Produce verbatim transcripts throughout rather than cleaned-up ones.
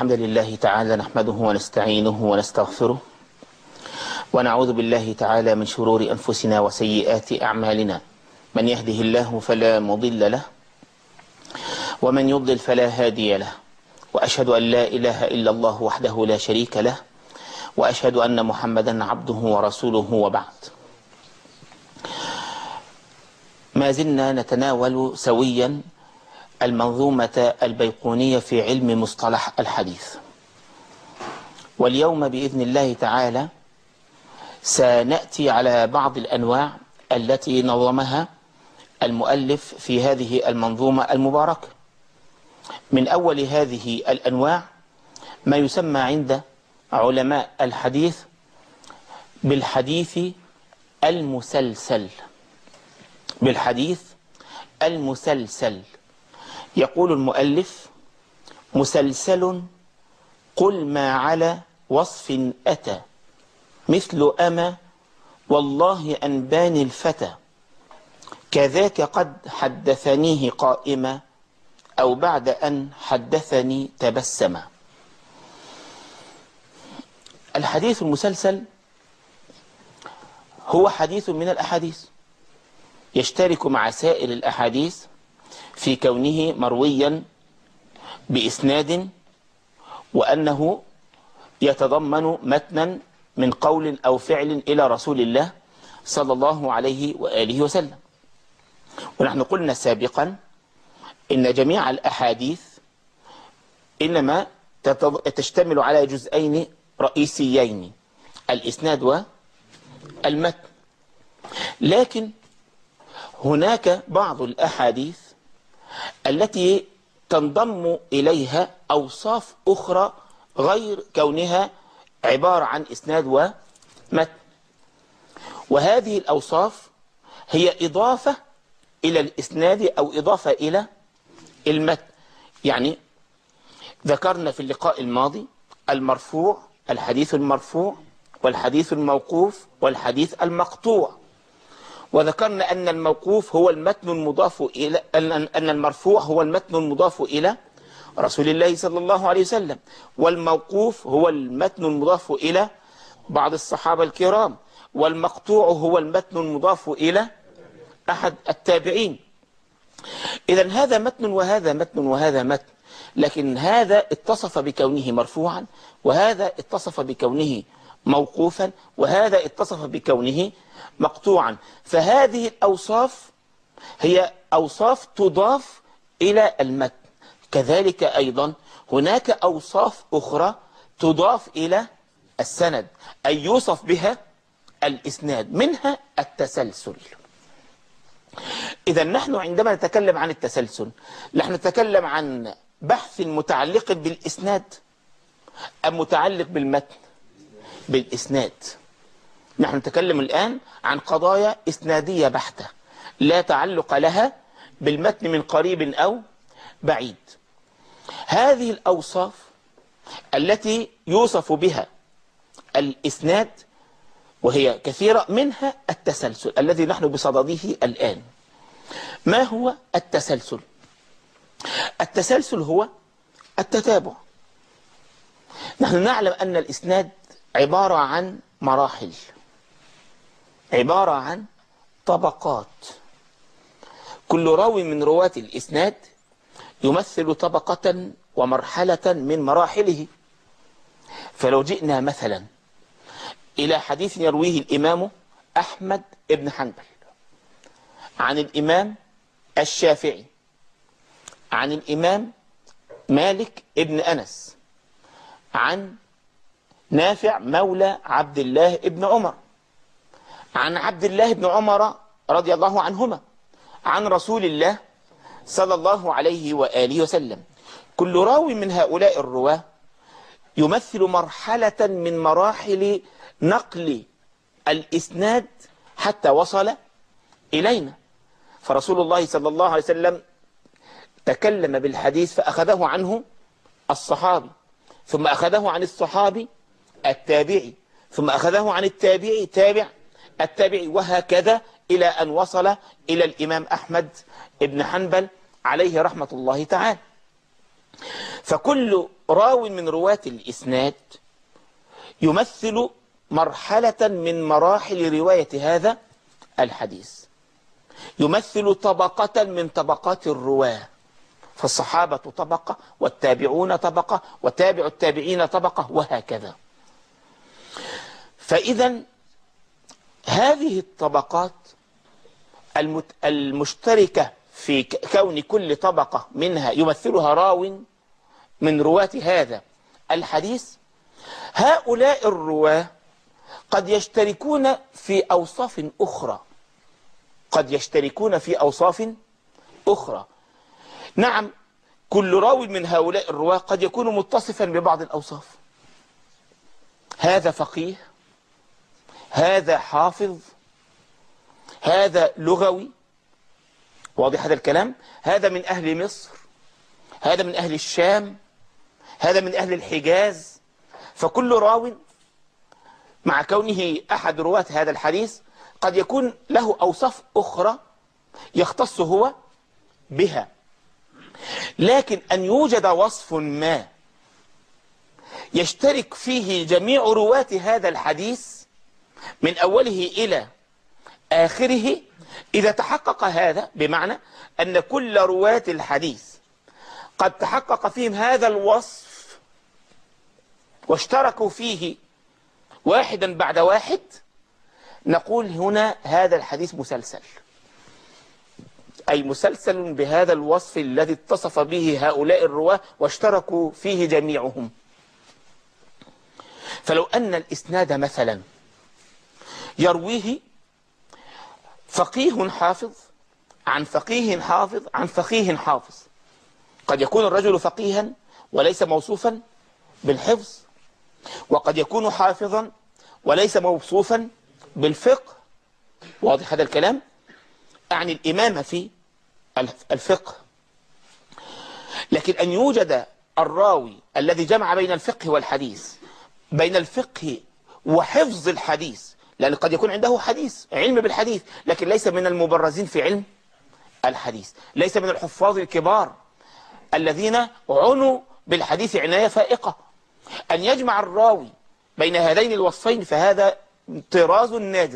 الحمد لله تعالى نحمده ونستعينه ونستغفره ونعوذ بالله تعالى من شرور أنفسنا وسيئات أعمالنا. من يهده الله فلا مضل له ومن يضلل فلا هادي له، وأشهد أن لا إله إلا الله وحده لا شريك له، وأشهد أن محمدا عبده ورسوله، وبعد. ما زلنا نتناول سويا المنظومة البيقونية في علم مصطلح الحديث، واليوم بإذن الله تعالى سنأتي على بعض الأنواع التي نظمها المؤلف في هذه المنظومة المباركة. من أول هذه الأنواع ما يسمى عند علماء الحديث بالحديث المسلسل. بالحديث المسلسل يقول المؤلف: مسلسل قل ما على وصف أتى مثل أما والله أنباني الفتى كذاك قد حدثنيه قائما أو بعد أن حدثني تبسما. الحديث المسلسل هو حديث من الأحاديث يشترك مع سائر الأحاديث في كونه مرويا بإسناد، وأنه يتضمن متنا من قول أو فعل إلى رسول الله صلى الله عليه وآله وسلم. ونحن قلنا سابقا إن جميع الأحاديث إنما تشتمل على جزئين رئيسيين: الإسناد والمتن. لكن هناك بعض الأحاديث التي تنضم إليها أوصاف أخرى غير كونها عبارة عن إسناد ومتن، وهذه الأوصاف هي إضافة إلى الإسناد أو إضافة إلى المتن. يعني ذكرنا في اللقاء الماضي المرفوع، الحديث المرفوع والحديث الموقوف والحديث المقطوع، وذكرنا أن الموقوف هو المتن المضاف إلى أن المرفوع هو المتن المضاف إلى رسول الله صلى الله عليه وسلم، والموقوف هو المتن المضاف إلى بعض الصحابة الكرام، والمقطوع هو المتن المضاف إلى أحد التابعين. إذن هذا متن وهذا متن وهذا متن، لكن هذا اتصف بكونه مرفوعا، وهذا اتصف بكونه موقوفا، وهذا اتصف بكونه مقطوعا. فهذه الأوصاف هي أوصاف تضاف إلى المتن. كذلك أيضا هناك أوصاف أخرى تضاف إلى السند، أي يوصف بها الإسناد، منها التسلسل. إذا نحن عندما نتكلم عن التسلسل نحن نتكلم عن بحث متعلق بالإسناد أم متعلق بالمتن؟ بالإسناد. نحن نتكلم الآن عن قضايا إسنادية بحتة لا تعلق لها بالمتن من قريب أو بعيد. هذه الأوصاف التي يوصف بها الإسناد وهي كثيرة، منها التسلسل الذي نحن بصدده الآن. ما هو التسلسل؟ التسلسل هو التتابع. نحن نعلم أن الإسناد عبارة عن مراحل، عبارة عن طبقات. كل راوي من رواة الإسناد يمثل طبقة ومرحلة من مراحله. فلو جئنا مثلا إلى حديث يرويه الإمام أحمد بن حنبل عن الإمام الشافعي عن الإمام مالك بن أنس عن نافع مولى عبد الله بن عمر عن عبد الله بن عمر رضي الله عنهما عن رسول الله صلى الله عليه وآله وسلم، كل راوي من هؤلاء الرواة يمثل مرحلة من مراحل نقل الإسناد حتى وصل إلينا. فرسول الله صلى الله عليه وسلم تكلم بالحديث فأخذه عنه الصحابي، ثم أخذه عن الصحابي التابعي، ثم أخذه عن التابعي تابع التابعي، وهكذا إلى أن وصل إلى الإمام أحمد بن حنبل عليه رحمة الله تعالى. فكل راو من رواة الإسناد يمثل مرحلة من مراحل رواية هذا الحديث، يمثل طبقة من طبقات الرواة، فالصحابة طبقة والتابعون طبقة وتابع التابعين طبقة وهكذا. فإذا هذه الطبقات المشتركة في كون كل طبقة منها يمثلها راو من رواة هذا الحديث، هؤلاء الرواة قد يشتركون في أوصاف أخرى، قد يشتركون في أوصاف أخرى. نعم، كل راو من هؤلاء الرواة قد يكون متصفا ببعض الأوصاف، هذا فقيه، هذا حافظ، هذا لغوي، واضح هذا الكلام، هذا من أهل مصر، هذا من أهل الشام، هذا من أهل الحجاز. فكل راو مع كونه أحد رواة هذا الحديث قد يكون له أوصاف أخرى يختص هو بها. لكن أن يوجد وصف ما يشترك فيه جميع رواة هذا الحديث من أوله إلى آخره، إذا تحقق هذا بمعنى أن كل رواة الحديث قد تحقق فيهم هذا الوصف واشتركوا فيه واحدا بعد واحد، نقول هنا هذا الحديث مسلسل، أي مسلسل بهذا الوصف الذي اتصف به هؤلاء الرواة واشتركوا فيه جميعهم. فلو أن الإسناد مثلا يرويه فقيه حافظ عن فقيه حافظ عن فقيه حافظ، قد يكون الرجل فقيها وليس موصوفا بالحفظ، وقد يكون حافظا وليس موصوفا بالفقه، واضح هذا الكلام، أعني الإمامة في الفقه. لكن أن يوجد الراوي الذي جمع بين الفقه والحديث، بين الفقه وحفظ الحديث، لأن قد يكون عنده حديث، علم بالحديث، لكن ليس من المبرزين في علم الحديث، ليس من الحفاظ الكبار الذين عنوا بالحديث عناية فائقة. أن يجمع الراوي بين هذين الوصفين فهذا طراز نادر.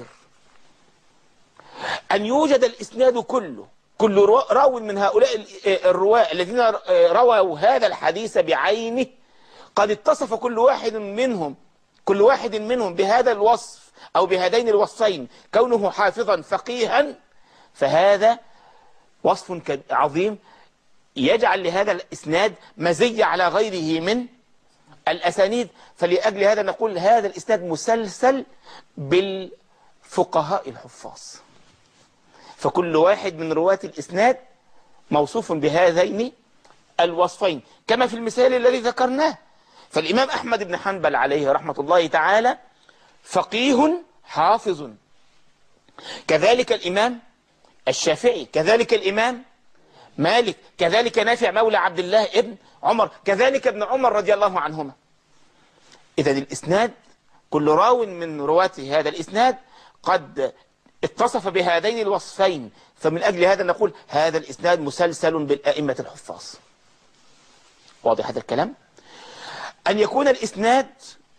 أن يوجد الإسناد كله، كل راو من هؤلاء الرواة الذين رووا هذا الحديث بعينه قد اتصف كل واحد منهم كل واحد منهم بهذا الوصف أو بهذين الوصفين، كونه حافظا فقيها، فهذا وصف عظيم يجعل لهذا الإسناد مزية على غيره من الأسانيد. فلأجل هذا نقول هذا الإسناد مسلسل بالفقهاء الحفاظ، فكل واحد من رواة الإسناد موصوف بهذين الوصفين، كما في المثال الذي ذكرناه. فالإمام أحمد بن حنبل عليه رحمة الله تعالى فقيه حافظ، كذلك الإمام الشافعي، كذلك الإمام مالك، كذلك نافع مولى عبد الله ابن عمر، كذلك ابن عمر رضي الله عنهما. إذن الإسناد كل راو من رواة هذا الإسناد قد اتصف بهذين الوصفين، فمن أجل هذا نقول هذا الإسناد مسلسل بالأئمة الحفاظ. واضح هذا الكلام؟ أن يكون الإسناد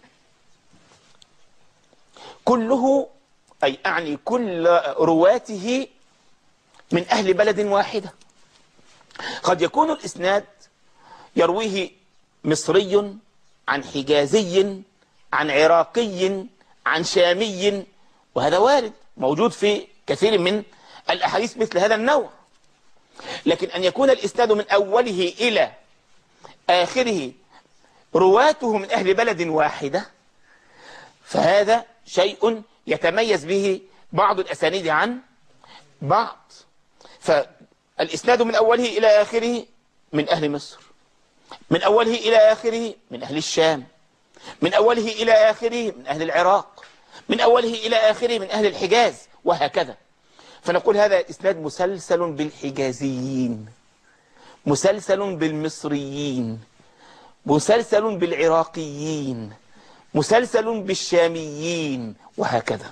كله، أي أعني كل رواته من أهل بلد واحدة. قد يكون الإسناد يرويه مصري عن حجازي عن عراقي عن شامي، وهذا وارد موجود في كثير من الأحاديث مثل هذا النوع. لكن أن يكون الإسناد من أوله إلى آخره رواته من أهل بلد واحدة، فهذا شيء يتميز به بعض الأسانيد عن بعض. فالإسناد من أوله إلى آخره من أهل مصر، من أوله إلى آخره من أهل الشام، من أوله إلى آخره من أهل العراق، من أوله إلى آخره من أهل الحجاز، وهكذا. فنقول هذا الإسناد مسلسل بالحجازيين، مسلسل بالمصريين، مسلسل بالعراقيين، مسلسل بالشاميين، وهكذا.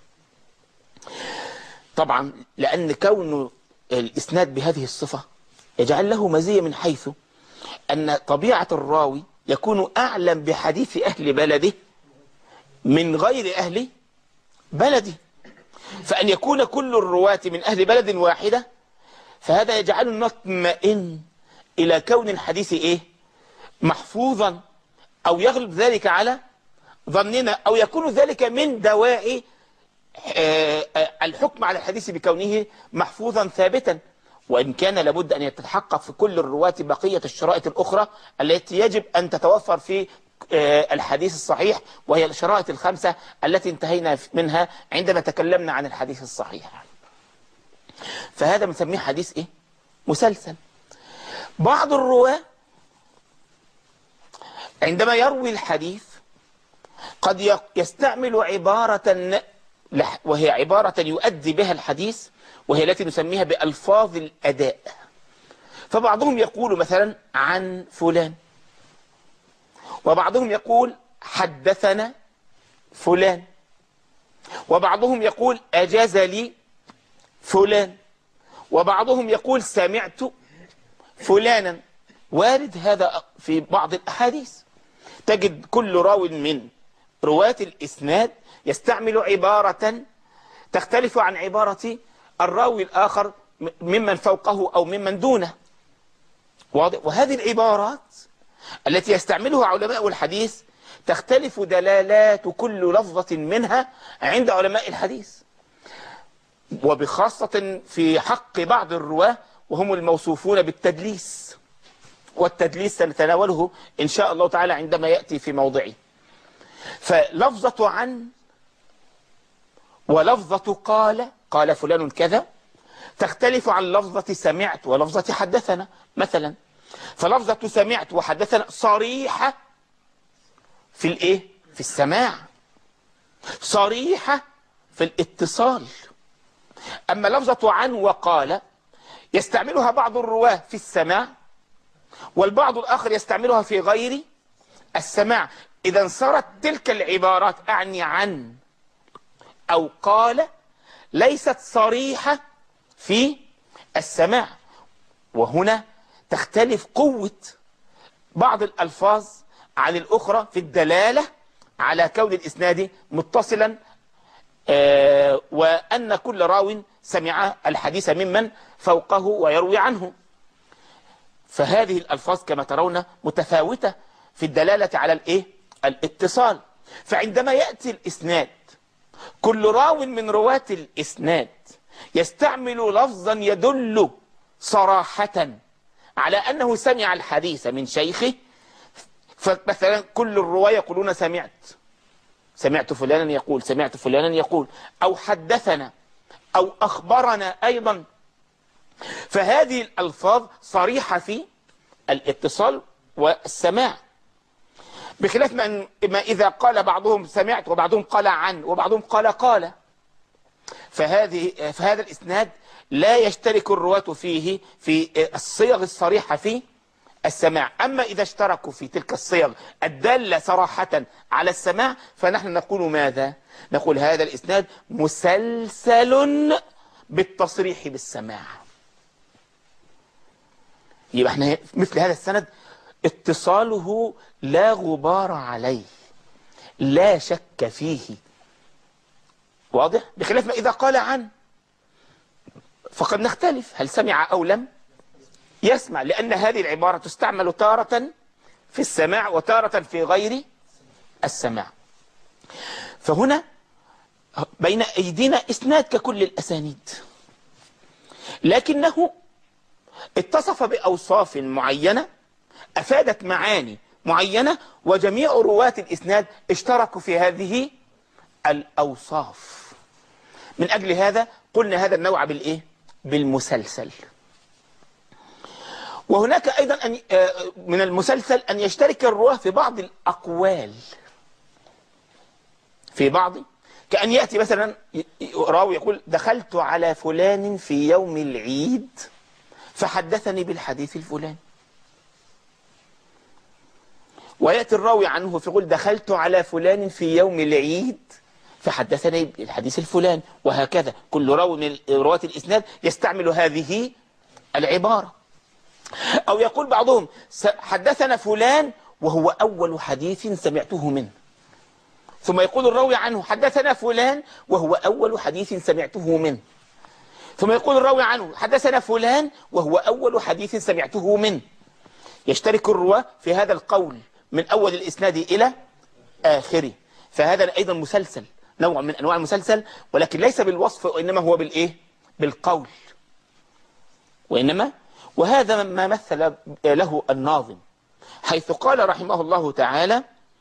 طبعا لأن كون الإسناد بهذه الصفة يجعل له مزية، من حيث أن طبيعة الراوي يكون أعلم بحديث أهل بلده من غير أهل بلده، فأن يكون كل الرواة من أهل بلد واحدة فهذا يجعلنا نطمئن إلى كون الحديث إيه؟ محفوظا، أو يغلب ذلك على ظننا، أو يكون ذلك من دواعي الحكم على الحديث بكونه محفوظا ثابتا، وإن كان لابد أن يتحقق في كل الرواة بقية الشرائط الأخرى التي يجب أن تتوفر في الحديث الصحيح، وهي الشرائط الخمسة التي انتهينا منها عندما تكلمنا عن الحديث الصحيح. فهذا بنسميه حديث إيه؟ مسلسل. بعض الرواة عندما يروي الحديث قد يستعمل عبارة، وهي عبارة يؤدي بها الحديث، وهي التي نسميها بألفاظ الأداء. فبعضهم يقول مثلا عن فلان، وبعضهم يقول حدثنا فلان، وبعضهم يقول أجاز لي فلان، وبعضهم يقول سمعت فلانا. وارد هذا في بعض الأحاديث، تجد كل راو من رواة الإسناد يستعمل عبارة تختلف عن عبارة الراوي الآخر ممن فوقه أو ممن دونه. وهذه العبارات التي يستعملها علماء الحديث تختلف دلالات كل لفظة منها عند علماء الحديث، وبخاصة في حق بعض الرواة وهم الموصوفون بالتدليس، والتدليس سنتناوله إن شاء الله تعالى عندما يأتي في موضعه. فلفظة عن ولفظة قال قال فلان كذا تختلف عن لفظة سمعت ولفظة حدثنا مثلا. فلفظة سمعت وحدثنا صريحة في الايه؟ في السماع، صريحة في الاتصال. اما لفظة عن وقال يستعملها بعض الرواه في السماع، والبعض الاخر يستعملها في غير السماع. اذا صارت تلك العبارات اعني عن او قال ليست صريحة في السماع، وهنا تختلف قوة بعض الألفاظ عن الأخرى في الدلالة على كون الإسناد متصلا، آه وأن كل راو سمع الحديث ممن فوقه ويروي عنه. فهذه الألفاظ كما ترون متفاوتة في الدلالة على الإيه؟ الاتصال. فعندما يأتي الإسناد كل راو من رواة الإسناد يستعمل لفظا يدل صراحة على أنه سمع الحديث من شيخه. فمثلا كل الرواة يقولون سمعت سمعت فلانا يقول، سمعت فلانا يقول، أو حدثنا أو أخبرنا أيضا. فهذه الألفاظ صريحة في الاتصال والسماع، بخلاف ما إذا قال بعضهم سمعت وبعضهم قال عن وبعضهم قال قال. فهذه فهذا الإسناد لا يشترك الرواة فيه في الصيغ الصريحة في السماع. أما إذا اشتركوا في تلك الصيغ الدالة صراحة على السماع فنحن نقول ماذا؟ نقول هذا الإسناد مسلسل بالتصريح بالسماع. يبقى احنا مثل هذا السند اتصاله لا غبار عليه، لا شك فيه، واضح؟ بخلاف ما إذا قال عن فقد نختلف هل سمع أو لم يسمع، لأن هذه العبارة تستعمل تارة في السماع وتارة في غير السماع. فهنا بين أيدينا إسناد ككل الأسانيد، لكنه اتصف بأوصاف معينة أفادت معاني معينة، وجميع رواة الإسناد اشتركوا في هذه الأوصاف. من أجل هذا قلنا هذا النوع بالإيه؟ بالمسلسل. وهناك أيضا أن من المسلسل أن يشترك الرواه في بعض الأقوال، في بعض، كأن يأتي مثلا راوي يقول دخلت على فلان في يوم العيد فحدثني بالحديث الفلاني، ويأتي الراوي عنه فيقول دخلت على فلان في يوم العيد فحدثني بالحديث الفلاني، وهكذا كل راوي من رواة الإسناد يستعمل هذه العبارة. أو يقول بعضهم حدثنا فلان وهو أول حديث سمعته منه. ثم يقول الراوي عنه حدثنا فلان وهو أول حديث سمعته منه. ثم يقول الراوي عنه حدثنا فلان وهو أول حديث سمعته منه. يشترك الرواة في هذا القول من أول الإسناد إلى آخره. فهذا أيضا مسلسل، نوع من أنواع المسلسل، ولكن ليس بالوصف وإنما هو بالإيه؟ بالقول. وإنما وهذا ما مثل له الناظم حيث قال رحمه الله تعالى: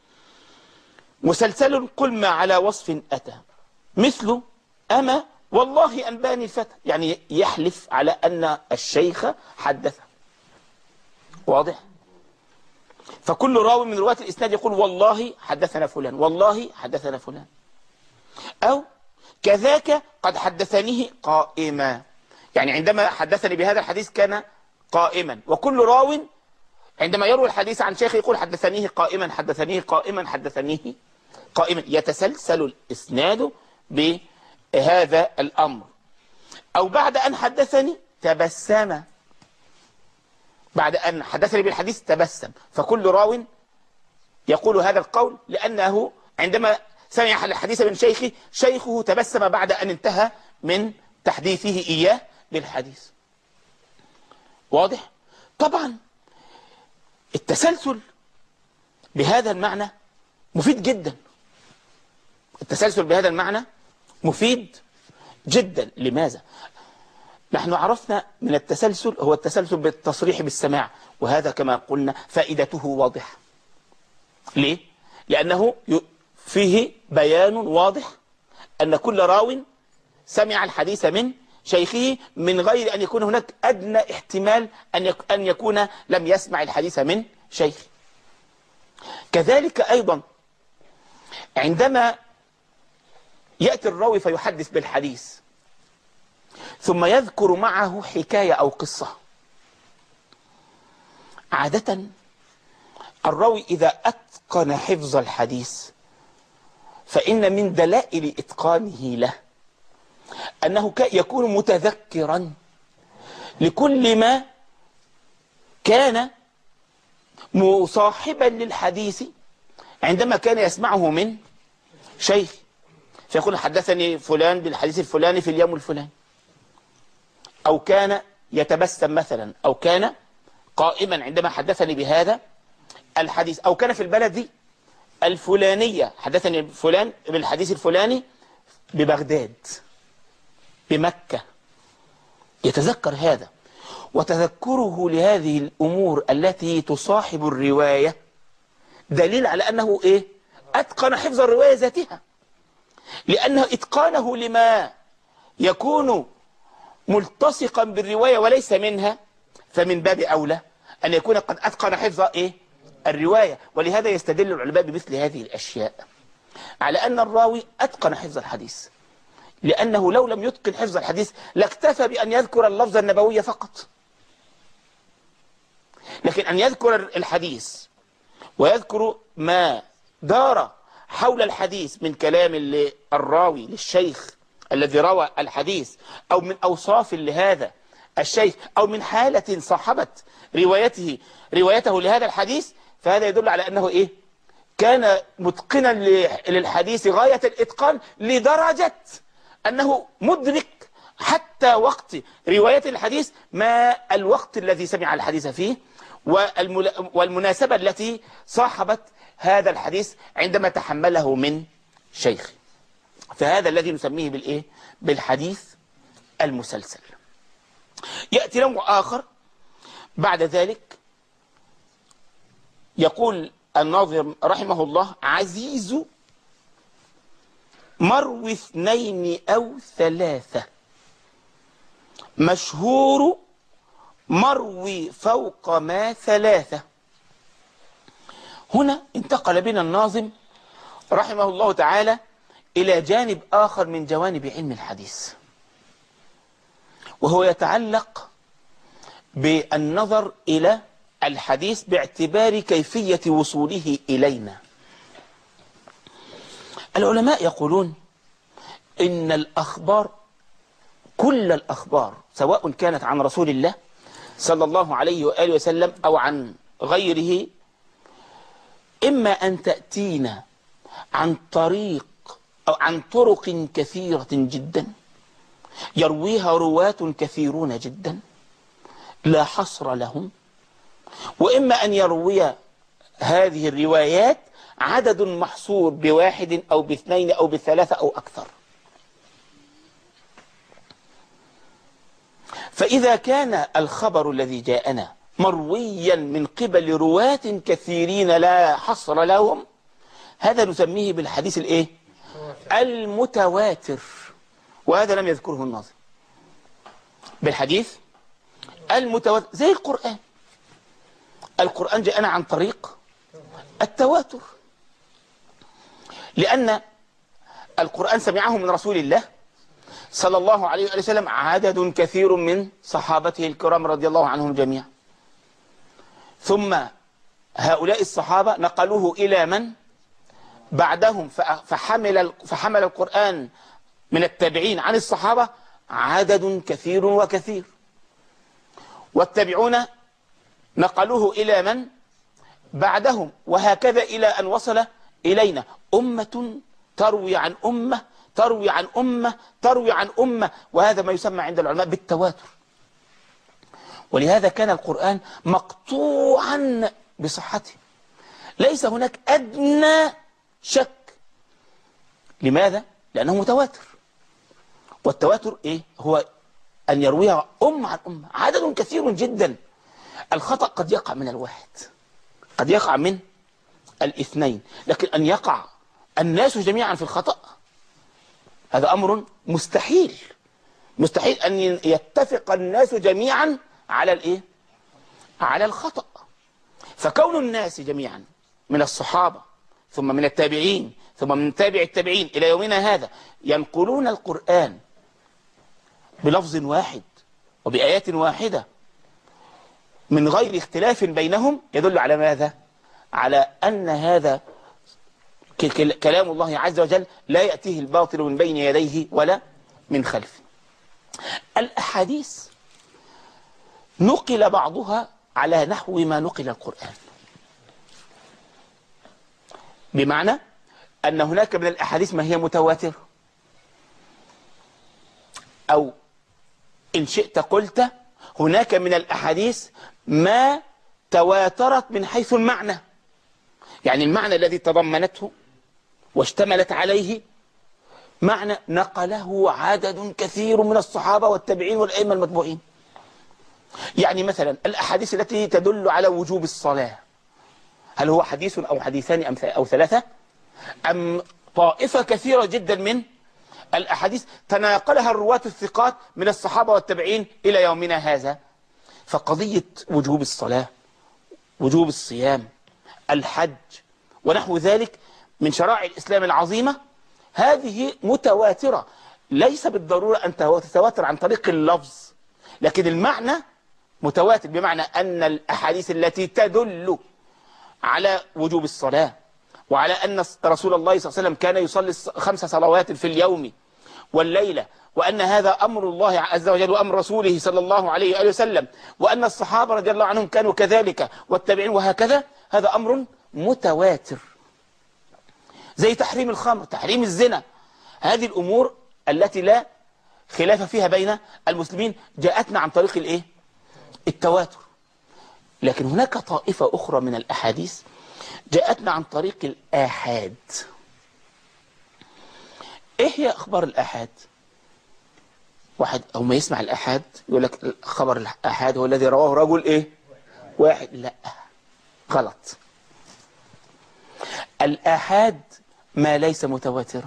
مسلسل قل ما على وصف أتى مثل أما والله أنباني الفتى، يعني يحلف على أن الشيخ حدث. واضح؟ فكل راوي من رواة الإسناد يقول والله حدثنا فلان، والله حدثنا فلان، أو كذاك قد حدثنيه قائما، يعني عندما حدثني بهذا الحديث كان قائما. وكل راو عندما يروي الحديث عن شيخ يقول حدثنيه قائما حدثنيه قائما حدثنيه قائما، يتسلسل الإسناد بهذا الأمر. أو بعد أن حدثني تبسم، بعد أن حدثني بالحديث تبسم. فكل راو يقول هذا القول لأنه عندما سمع الحديث من شيخه شيخه تبسم بعد أن انتهى من تحديثه إياه بالحديث. واضح؟ طبعا التسلسل بهذا المعنى مفيد جدا. التسلسل بهذا المعنى مفيد جدا. لماذا؟ نحن عرفنا من التسلسل هو التسلسل بالتصريح بالسماع، وهذا كما قلنا فائدته واضحة. ليه؟ لأنه فيه بيان واضح أن كل راو سمع الحديث من شيخه من غير أن يكون هناك أدنى احتمال أن يكون لم يسمع الحديث من شيخه. كذلك أيضا عندما يأتي الراوي فيحدث بالحديث ثم يذكر معه حكاية أو قصة، عادة الراوي إذا أتقن حفظ الحديث فإن من دلائل إتقانه له أنه يكون متذكرا لكل ما كان مصاحبا للحديث عندما كان يسمعه من شيخ، فيقول حدثني فلان بالحديث الفلاني في اليوم الفلاني، أو كان يتبسم مثلا، أو كان قائما عندما حدثني بهذا الحديث، أو كان في البلد الفلانية حدثني فلان بالحديث الفلاني ببغداد بمكة. يتذكر هذا، وتذكره لهذه الأمور التي تصاحب الرواية دليل على أنه إيه؟ أتقن حفظ الرواية ذاتها، لأنه إتقانه لما يكون ملتصقا بالرواية وليس منها، فمن باب أولى أن يكون قد أتقن حفظ إيه؟ الرواية. ولهذا يستدل العلماء بمثل هذه الأشياء على أن الراوي أتقن حفظ الحديث، لأنه لو لم يتقن حفظ الحديث لاكتفى بأن يذكر اللفظ النبوي فقط. لكن أن يذكر الحديث ويذكر ما دار حول الحديث من كلام الراوي للشيخ الذي روى الحديث، أو من أوصاف لهذا الشيخ، أو من حالة صاحبت روايته روايته لهذا الحديث، فهذا يدل على أنه إيه؟ كان متقنا للحديث غاية الإتقان لدرجة أنه مدرك حتى وقت رواية الحديث ما الوقت الذي سمع الحديث فيه والمناسبة التي صاحبت هذا الحديث عندما تحمله من شيخ. فهذا الذي نسميه بالإيه؟ بالحديث المسلسل. يأتي نوع آخر بعد ذلك، يقول الناظم رحمه الله: عزيز مروي اثنين أو ثلاثة، مشهور مروي فوق ما ثلاثة. هنا انتقل بنا الناظم رحمه الله تعالى إلى جانب آخر من جوانب علم الحديث، وهو يتعلق بالنظر إلى الحديث باعتبار كيفية وصوله إلينا. العلماء يقولون إن الأخبار، كل الأخبار سواء كانت عن رسول الله صلى الله عليه وآله وسلم أو عن غيره إما أن تأتينا عن طريق أو عن طرق كثيرة جدا يرويها رواة كثيرون جدا لا حصر لهم، وإما أن يروي هذه الروايات عدد محصور بواحد أو باثنين أو بثلاثة أو أكثر. فإذا كان الخبر الذي جاءنا مرويا من قبل رواة كثيرين لا حصر لهم، هذا نسميه بالحديث الايه؟ المتواتر، وهذا لم يذكره الناظم. بالحديث المتواتر زي القرآن. القرآن جاءنا عن طريق التواتر، لأن القرآن سمعه من رسول الله صلى الله عليه وسلم عدد كثير من صحابته الكرام رضي الله عنهم جميعا، ثم هؤلاء الصحابة نقلوه إلى من بعدهم، فحمل فحمل القرآن من التابعين عن الصحابة عدد كثير وكثير، والتابعون نقلوه إلى من بعدهم، وهكذا إلى أن وصل إلينا أمة تروي عن أمة تروي عن أمة تروي عن أمة، وهذا ما يسمى عند العلماء بالتواتر. ولهذا كان القرآن مقطوعا بصحته، ليس هناك أدنى شك. لماذا؟ لأنه متواتر. والتواتر إيه؟ هو أن يرويها أمة عن أمة عدد كثير جدا. الخطأ قد يقع من الواحد، قد يقع من الاثنين، لكن أن يقع الناس جميعا في الخطأ هذا أمر مستحيل. مستحيل أن يتفق الناس جميعا على الإيه؟ على الخطأ. فكون الناس جميعا من الصحابة ثم من التابعين ثم من تابع التابعين إلى يومنا هذا ينقلون القرآن بلفظ واحد وبآيات واحدة من غير اختلاف بينهم يدل على ماذا؟ على أن هذا كلام الله عز وجل لا يأتيه الباطل من بين يديه ولا من خلفه. الأحاديث نقل بعضها على نحو ما نقل القرآن، بمعنى أن هناك من الأحاديث ما هي متواتر، أو إن شئت قلت هناك من الأحاديث ما تواترت من حيث المعنى، يعني المعنى الذي تضمنته واشتملت عليه معنى نقله عدد كثير من الصحابة والتابعين والأئمة المتبوعين. يعني مثلا الأحاديث التي تدل على وجوب الصلاة، هل هو حديث أو حديثان أو ثلاثة، أم طائفة كثيرة جدا من الأحاديث تناقلها الرواة الثقات من الصحابة والتابعين إلى يومنا هذا؟ فقضية وجوب الصلاة، وجوب الصيام، الحج ونحو ذلك من شرائع الإسلام العظيمة، هذه متواترة. ليس بالضرورة أن تتواتر عن طريق اللفظ، لكن المعنى متواتر، بمعنى أن الأحاديث التي تدل على وجوب الصلاة وعلى أن رسول الله صلى الله عليه وسلم كان يصلي خمس صلوات في اليوم والليلة، وأن هذا أمر الله عز وجل وأمر رسوله صلى الله عليه وآله وسلم، وأن الصحابة رضي الله عنهم كانوا كذلك والتابعين وهكذا، هذا أمر متواتر. زي تحريم الخمر، تحريم الزنا، هذه الأمور التي لا خلاف فيها بين المسلمين جاءتنا عن طريق الإيه؟ التواتر. لكن هناك طائفة أخرى من الأحاديث جاءتنا عن طريق الآحاد. إيه هي أخبار الآحاد؟ واحد أو ما يسمع الآحاد يقول لك خبر الآحاد هو الذي رواه رجل إيه؟ واحد. لا، غلط. الآحاد ما ليس متواترا.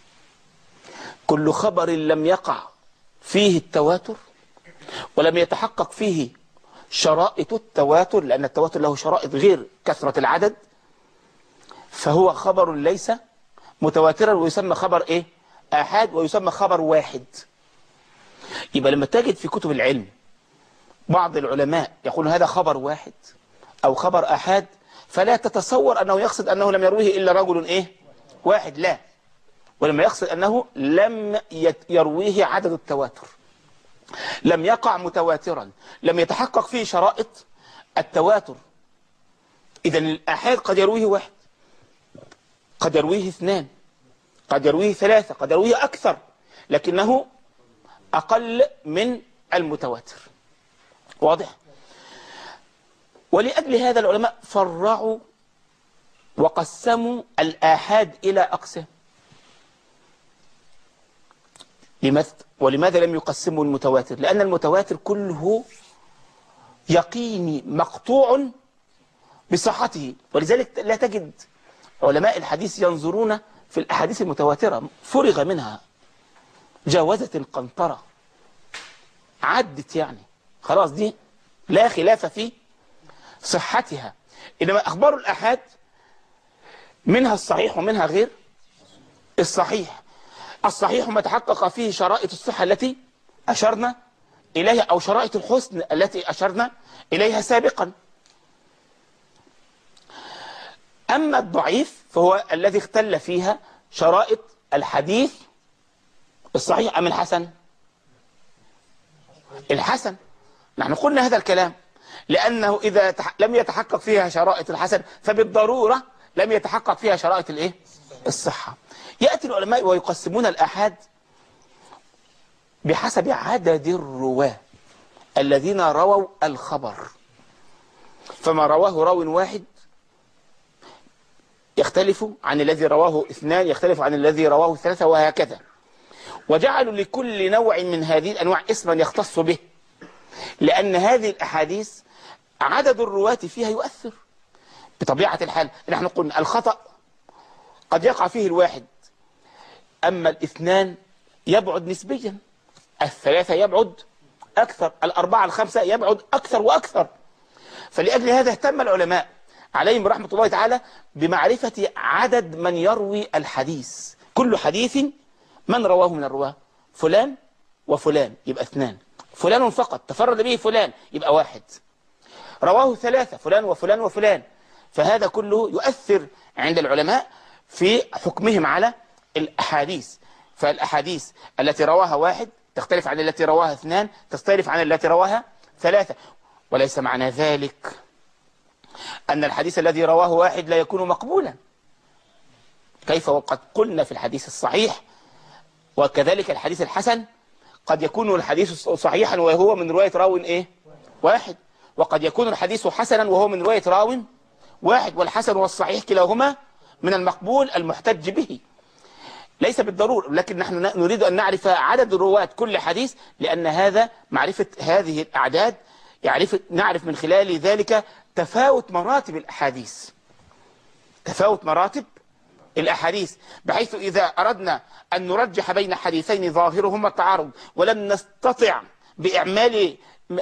كل خبر لم يقع فيه التواتر ولم يتحقق فيه شرائط التواتر، لأن التواتر له شرائط غير كثرة العدد، فهو خبر ليس متواترا ويسمى خبر إيه؟ آحاد، ويسمى خبر واحد. يبقى لما تجد في كتب العلم بعض العلماء يقول هذا خبر واحد أو خبر آحاد، فلا تتصور أنه يقصد أنه لم يرويه إلا رجل إيه؟ واحد، لا. ولما يقصد أنه لم يرويه عدد التواتر، لم يقع متواترا، لم يتحقق فيه شرائط التواتر. إذن الآحاد قد يرويه واحد قد يرويه اثنان، قد يرويه ثلاثة، قد يرويه أكثر، لكنه أقل من المتواتر. واضح؟ ولأجل هذا العلماء فرعوا وقسموا الآحاد إلى أقسام. ولماذا لم يقسموا المتواتر؟ لأن المتواتر كله يقيني مقطوع بصحته، ولذلك لا تجد علماء الحديث ينظرون في الأحاديث المتواترة، فرغ منها، جاوزت القنطرة، عدت يعني خلاص، دي لا خلاف في صحتها. إنما أخبار الآحاد منها الصحيح ومنها غير الصحيح. الصحيح ما تحقق فيه شرائط الصحة التي أشرنا إليها، أو شرائط الحسن التي أشرنا إليها سابقا. أما الضعيف فهو الذي اختل فيها شرائط الحديث الصحيح أم الحسن؟ الحسن. نحن قلنا هذا الكلام لأنه إذا لم يتحقق فيها شرائط الحسن فبالضرورة لم يتحقق فيها شرائط الإيه؟ الصحة. يأتي العلماء ويقسمون الآحاد بحسب عدد الرواة الذين رووا الخبر، فما رواه راو واحد يختلف عن الذي رواه اثنان، يختلف عن الذي رواه ثلاثة، وهكذا. وجعلوا لكل نوع من هذه الأنواع اسما يختص به، لأن هذه الأحاديث عدد الرواة فيها يؤثر بطبيعة الحال. نحن قلنا الخطأ قد يقع فيه الواحد، أما الاثنان يبعد نسبيا، الثلاثة يبعد أكثر، الأربعة الخمسة يبعد أكثر وأكثر. فلأجل هذا اهتم العلماء عليهم رحمة الله تعالى بمعرفة عدد من يروي الحديث. كل حديث من رواه من الرواة؟ فلان وفلان، يبقى اثنان. فلان فقط تفرد به فلان، يبقى واحد. رواه ثلاثة، فلان وفلان وفلان. فهذا كله يؤثر عند العلماء في حكمهم على الأحاديث. فالأحاديث التي رواها واحد تختلف عن التي رواها اثنان، تختلف عن التي رواها ثلاثة. وليس معنى ذلك أن الحديث الذي رواه واحد لا يكون مقبولا، كيف وقد قلنا في الحديث الصحيح وكذلك الحديث الحسن قد يكون الحديث صحيحا وهو من رواية راو إيه؟ واحد، وقد يكون الحديث حسنا وهو من رواية راو واحد. والحسن والصحيح كلاهما من المقبول المحتج به، ليس بالضرورة، لكن نحن نريد أن نعرف عدد رواة كل حديث، لأن هذا معرفة هذه الأعداد يعرف نعرف من خلال ذلك تفاوت مراتب الأحاديث، تفاوت مراتب الأحاديث، بحيث إذا أردنا أن نرجح بين حديثين ظاهرهما التعارض ولم نستطع بإعمال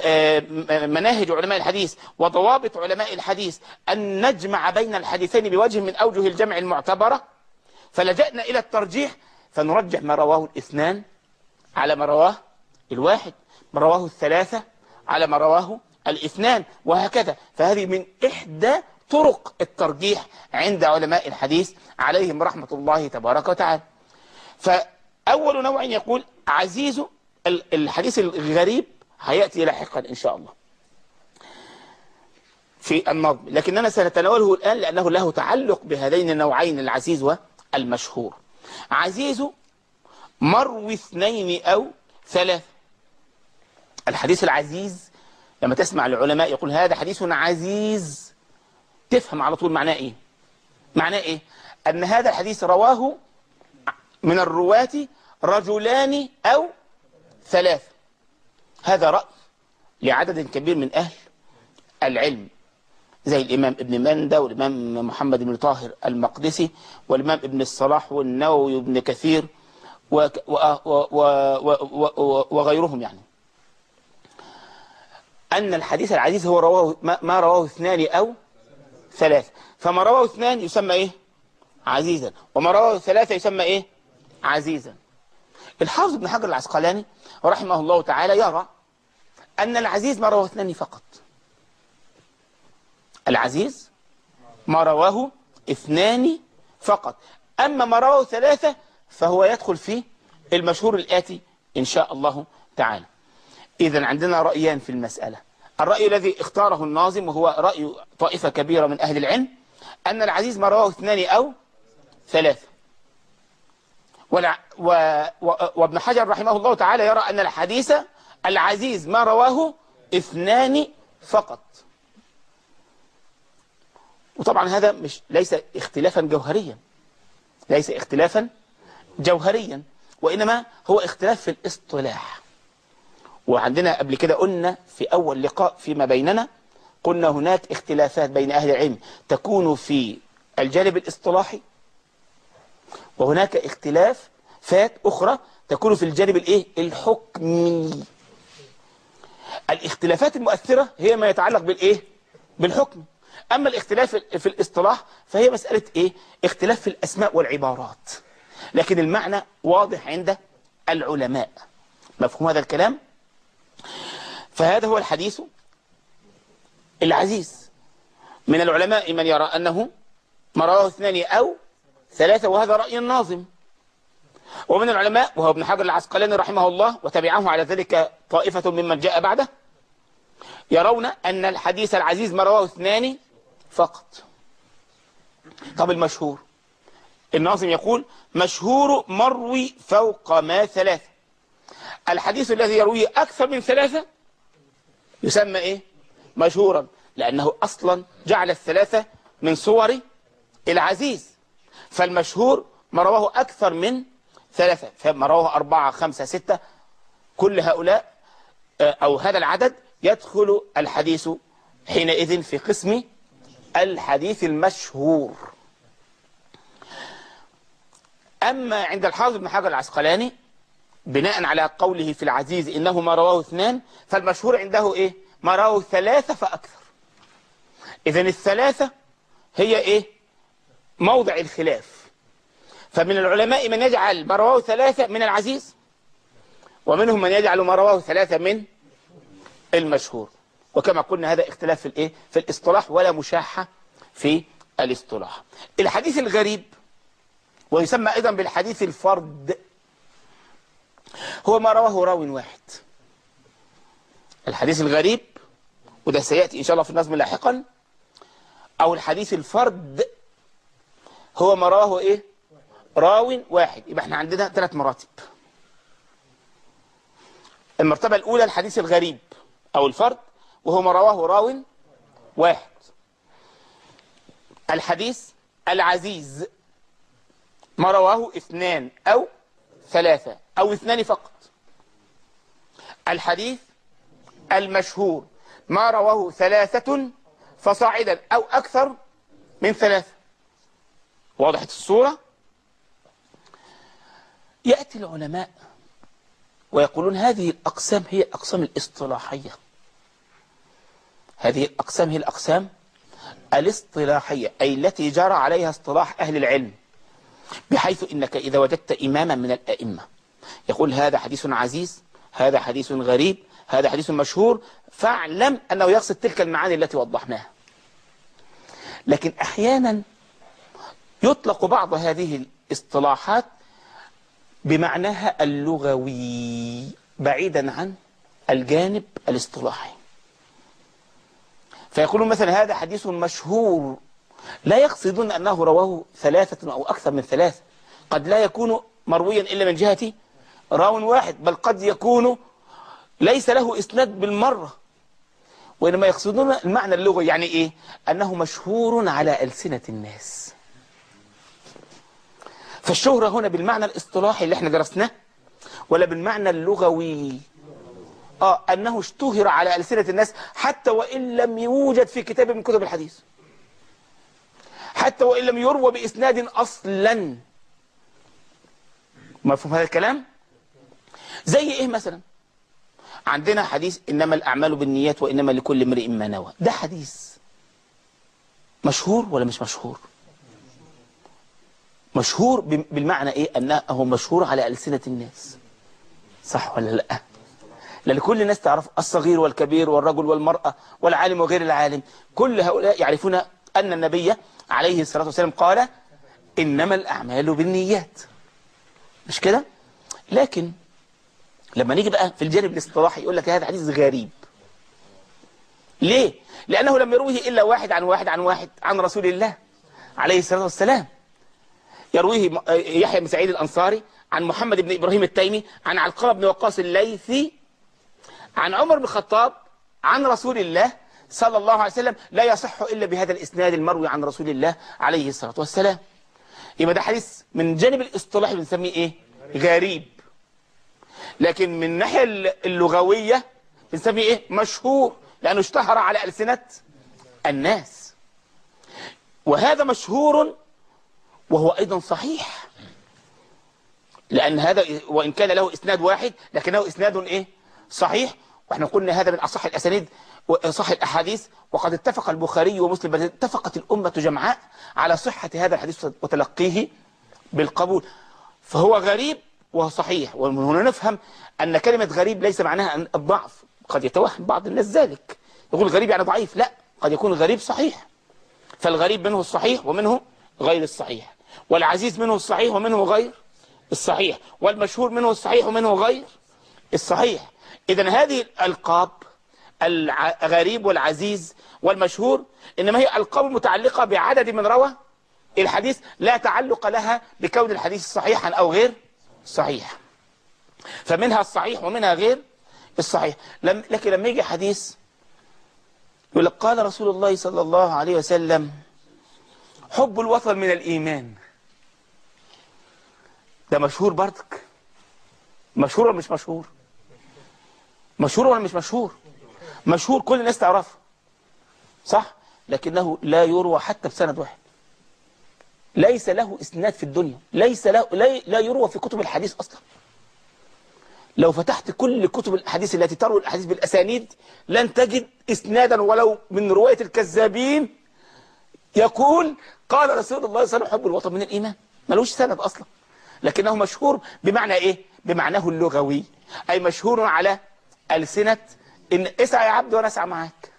مناهج علماء الحديث وضوابط علماء الحديث أن نجمع بين الحديثين بوجه من أوجه الجمع المعتبرة، فلجأنا إلى الترجيح، فنرجح ما رواه الاثنان على ما رواه الواحد، ما رواه الثلاثة على ما رواه الاثنان، وهكذا. فهذه من إحدى طرق الترجيح عند علماء الحديث عليهم رحمة الله تبارك وتعالى. فأول نوع يقول عزيز الحديث الغريب، هيأتي لاحقا إن شاء الله في النظم، لكننا سنتناوله الآن لأنه له تعلق بهذين النوعين، العزيز والمشهور. عزيز مروي اثنين أو ثلاثة. الحديث العزيز لما تسمع العلماء يقول هذا حديث عزيز، تفهم على طول معناه إيه؟ معناه إيه؟ أن هذا الحديث رواه من الرواة رجلان أو ثلاثة. هذا رأي لعدد كبير من أهل العلم، زي الإمام ابن مندة والإمام محمد بن طاهر المقدسي والإمام ابن الصلاح والنووي وابن كثير وغيرهم، يعني أن الحديث العزيز هو رواه ما رواه اثنان أو ثلاثة. فما رواه اثنان يسمى إيه؟ عزيزا، وما رواه ثلاثة يسمى إيه؟ عزيزا. الحافظ ابن حجر العسقلاني رحمه الله تعالى يرى أن العزيز ما رواه اثنان فقط. العزيز ما رواه اثنان فقط، أما ما رواه ثلاثة فهو يدخل في المشهور الآتي إن شاء الله تعالى. إذن عندنا رأيان في المسألة. الرأي الذي اختاره الناظم وهو رأي طائفة كبيرة من أهل العلم أن العزيز ما رواه اثنان أو ثلاثة. وابن حجر رحمه الله تعالى يرى أن الحديث العزيز ما رواه اثنان فقط. وطبعا هذا مش ليس اختلافا جوهريا، ليس اختلافا جوهريا، وإنما هو اختلاف في الاصطلاح. وعندنا قبل كده قلنا في أول لقاء فيما بيننا، قلنا هناك اختلافات بين أهل العلم تكون في الجانب الاصطلاحي، وهناك اختلافات أخرى تكون في الجانب الايه الحكمي. الاختلافات المؤثرة هي ما يتعلق بالايه بالحكم. أما الاختلاف في الاصطلاح فهي مسألة ايه اختلاف في الأسماء والعبارات، لكن المعنى واضح عند العلماء. مفهوم هذا الكلام؟ فهذا هو الحديث العزيز. من العلماء من يرى أنه ما رواه اثنان أو ثلاثة، وهذا رأي الناظم. ومن العلماء وهو ابن حجر العسقلاني رحمه الله وتبعه على ذلك طائفة ممن جاء بعده، يرون أن الحديث العزيز ما رواه اثنان فقط. طب المشهور، الناظم يقول مشهور مروي فوق ما ثلاثة. الحديث الذي يرويه أكثر من ثلاثة يسمى إيه؟ مشهورا، لأنه أصلا جعل الثلاثة من صور العزيز. فالمشهور ما رواه أكثر من ثلاثة، فما رواه أربعة خمسة ستة، كل هؤلاء أو هذا العدد يدخل الحديث حينئذ في قسم الحديث المشهور. أما عند الحافظ ابن حجر العسقلاني بناء على قوله في العزيز إنه ما رواه اثنان، فالمشهور عنده إيه؟ ما رواه ثلاثة فأكثر. إذن الثلاثة هي إيه؟ موضع الخلاف. فمن العلماء من يجعل ما رواه ثلاثة من العزيز، ومنهم من يجعل ما رواه ثلاثة من المشهور. وكما قلنا هذا اختلاف في الايه في الاصطلاح، ولا مشاحة في الاصطلاح. الحديث الغريب ويسمى ايضا بالحديث الفرد هو ما رواه راو واحد. الحديث الغريب وده سيأتي ان شاء الله في النظم لاحقا، او الحديث الفرد هو ما رواه ايه راو واحد. يبقى احنا عندنا ثلاث مراتب. المرتبة الاولى الحديث الغريب او الفرد وهو ما رواه راو واحد. الحديث العزيز ما رواه اثنان او ثلاثة او اثنان فقط. الحديث المشهور ما رواه ثلاثة فصاعدا او اكثر من ثلاثة. واضحة الصورة؟ يأتي العلماء ويقولون هذه الأقسام هي الأقسام الاصطلاحية. هذه الأقسام هي الأقسام الاصطلاحية، أي التي جرى عليها اصطلاح أهل العلم، بحيث إنك إذا وجدت إماما من الأئمة يقول هذا حديث عزيز، هذا حديث غريب، هذا حديث مشهور، فاعلم أنه يقصد تلك المعاني التي وضحناها. لكن أحيانا يطلق بعض هذه الاصطلاحات بمعناها اللغوي بعيدا عن الجانب الاصطلاحي. فيقولون مثلا هذا حديث مشهور، لا يقصدون أنه رواه ثلاثة أو أكثر من ثلاثة، قد لا يكون مرويا إلا من جهة راو واحد، بل قد يكون ليس له إسناد بالمرة، وإنما يقصدون المعنى اللغوي. يعني إيه؟ أنه مشهور على ألسنة الناس. فالشهرة هنا بالمعنى الاصطلاحي اللي احنا درسناه ولا بالمعنى اللغوي؟ آه أنه اشتهر على ألسنة الناس حتى وإن لم يوجد في كتاب من كتب الحديث، حتى وإن لم يروى بإسناد أصلا. مفهوم هذا الكلام؟ زي إيه مثلا؟ عندنا حديث إنما الأعمال بالنيات وإنما لكل امرئ ما نوى. ده حديث مشهور ولا مش مشهور؟ مشهور بالمعنى إيه؟ أنه مشهور على ألسنة الناس، صح ولا لأ؟ لكل الناس تعرف، الصغير والكبير والرجل والمرأة والعالم وغير العالم، كل هؤلاء يعرفون أن النبي عليه الصلاة والسلام قال إنما الأعمال بالنيات، مش كده؟ لكن لما نيجي بقى في الجانب الاصطلاحي يقول لك هذا حديث غريب. ليه؟ لأنه لم يروه إلا واحد عن واحد عن واحد عن رسول الله عليه الصلاة والسلام. يرويه يحيى بن سعيد الأنصاري عن محمد بن إبراهيم التيمي عن علقمة بن وقاص الليثي عن عمر بن الخطاب عن رسول الله صلى الله عليه وسلم لا يصح إلا بهذا الإسناد المروي عن رسول الله عليه الصلاة والسلام. يبقى ده حديث من جانب الاصطلاحي بنسميه إيه؟ غريب. لكن من الناحية اللغوية بنسميه إيه؟ مشهور، لأنه اشتهر على ألسنة الناس. وهذا مشهور وهو أيضا صحيح، لأن هذا وإن كان له إسناد واحد لكنه إسناد إيه؟ صحيح. وإحنا قلنا هذا من أصح الأسانيد وصح الأحاديث، وقد اتفق البخاري ومسلم، بل اتفقت الأمة جمعاء على صحة هذا الحديث وتلقيه بالقبول. فهو غريب وهو صحيح. ومن هنا نفهم أن كلمة غريب ليس معناها الضعف. قد يتوهم بعض الناس ذلك، يقول غريب يعني ضعيف. لا، قد يكون غريب صحيح. فالغريب منه الصحيح ومنه غير الصحيح، والعزيز منه الصحيح ومنه غير الصحيح، والمشهور منه الصحيح ومنه غير الصحيح. إذن هذه الألقاب الغريب والعزيز والمشهور إنما هي ألقاب متعلقة بعدد من روى الحديث، لا تعلق لها بكون الحديث صحيحا أو غير صحيح. فمنها الصحيح ومنها غير الصحيح. لم لكن لما يجي حديث يقول لك قال رسول الله صلى الله عليه وسلم حب الوطن من الإيمان، ده مشهور برضك. مشهور ولا مش مشهور؟ مشهور ولا مش مشهور؟ مشهور، كل الناس تعرفه، صح؟ لكنه لا يروى حتى بسند واحد، ليس له إسناد في الدنيا، ليس له لا يروى في كتب الحديث أصلا. لو فتحت كل كتب الحديث التي تروي الأحاديث بالأسانيد لن تجد إسنادا ولو من رواية الكذابين يقول قال رسول الله صلى الله عليه وسلم حب الوطن من الإيمان. ملوش سند أصلا، لكنه مشهور بمعنى إيه؟ بمعناه اللغوي، أي مشهور على ألسنة إن اسعى يا عبد وأنا أسعى معاك،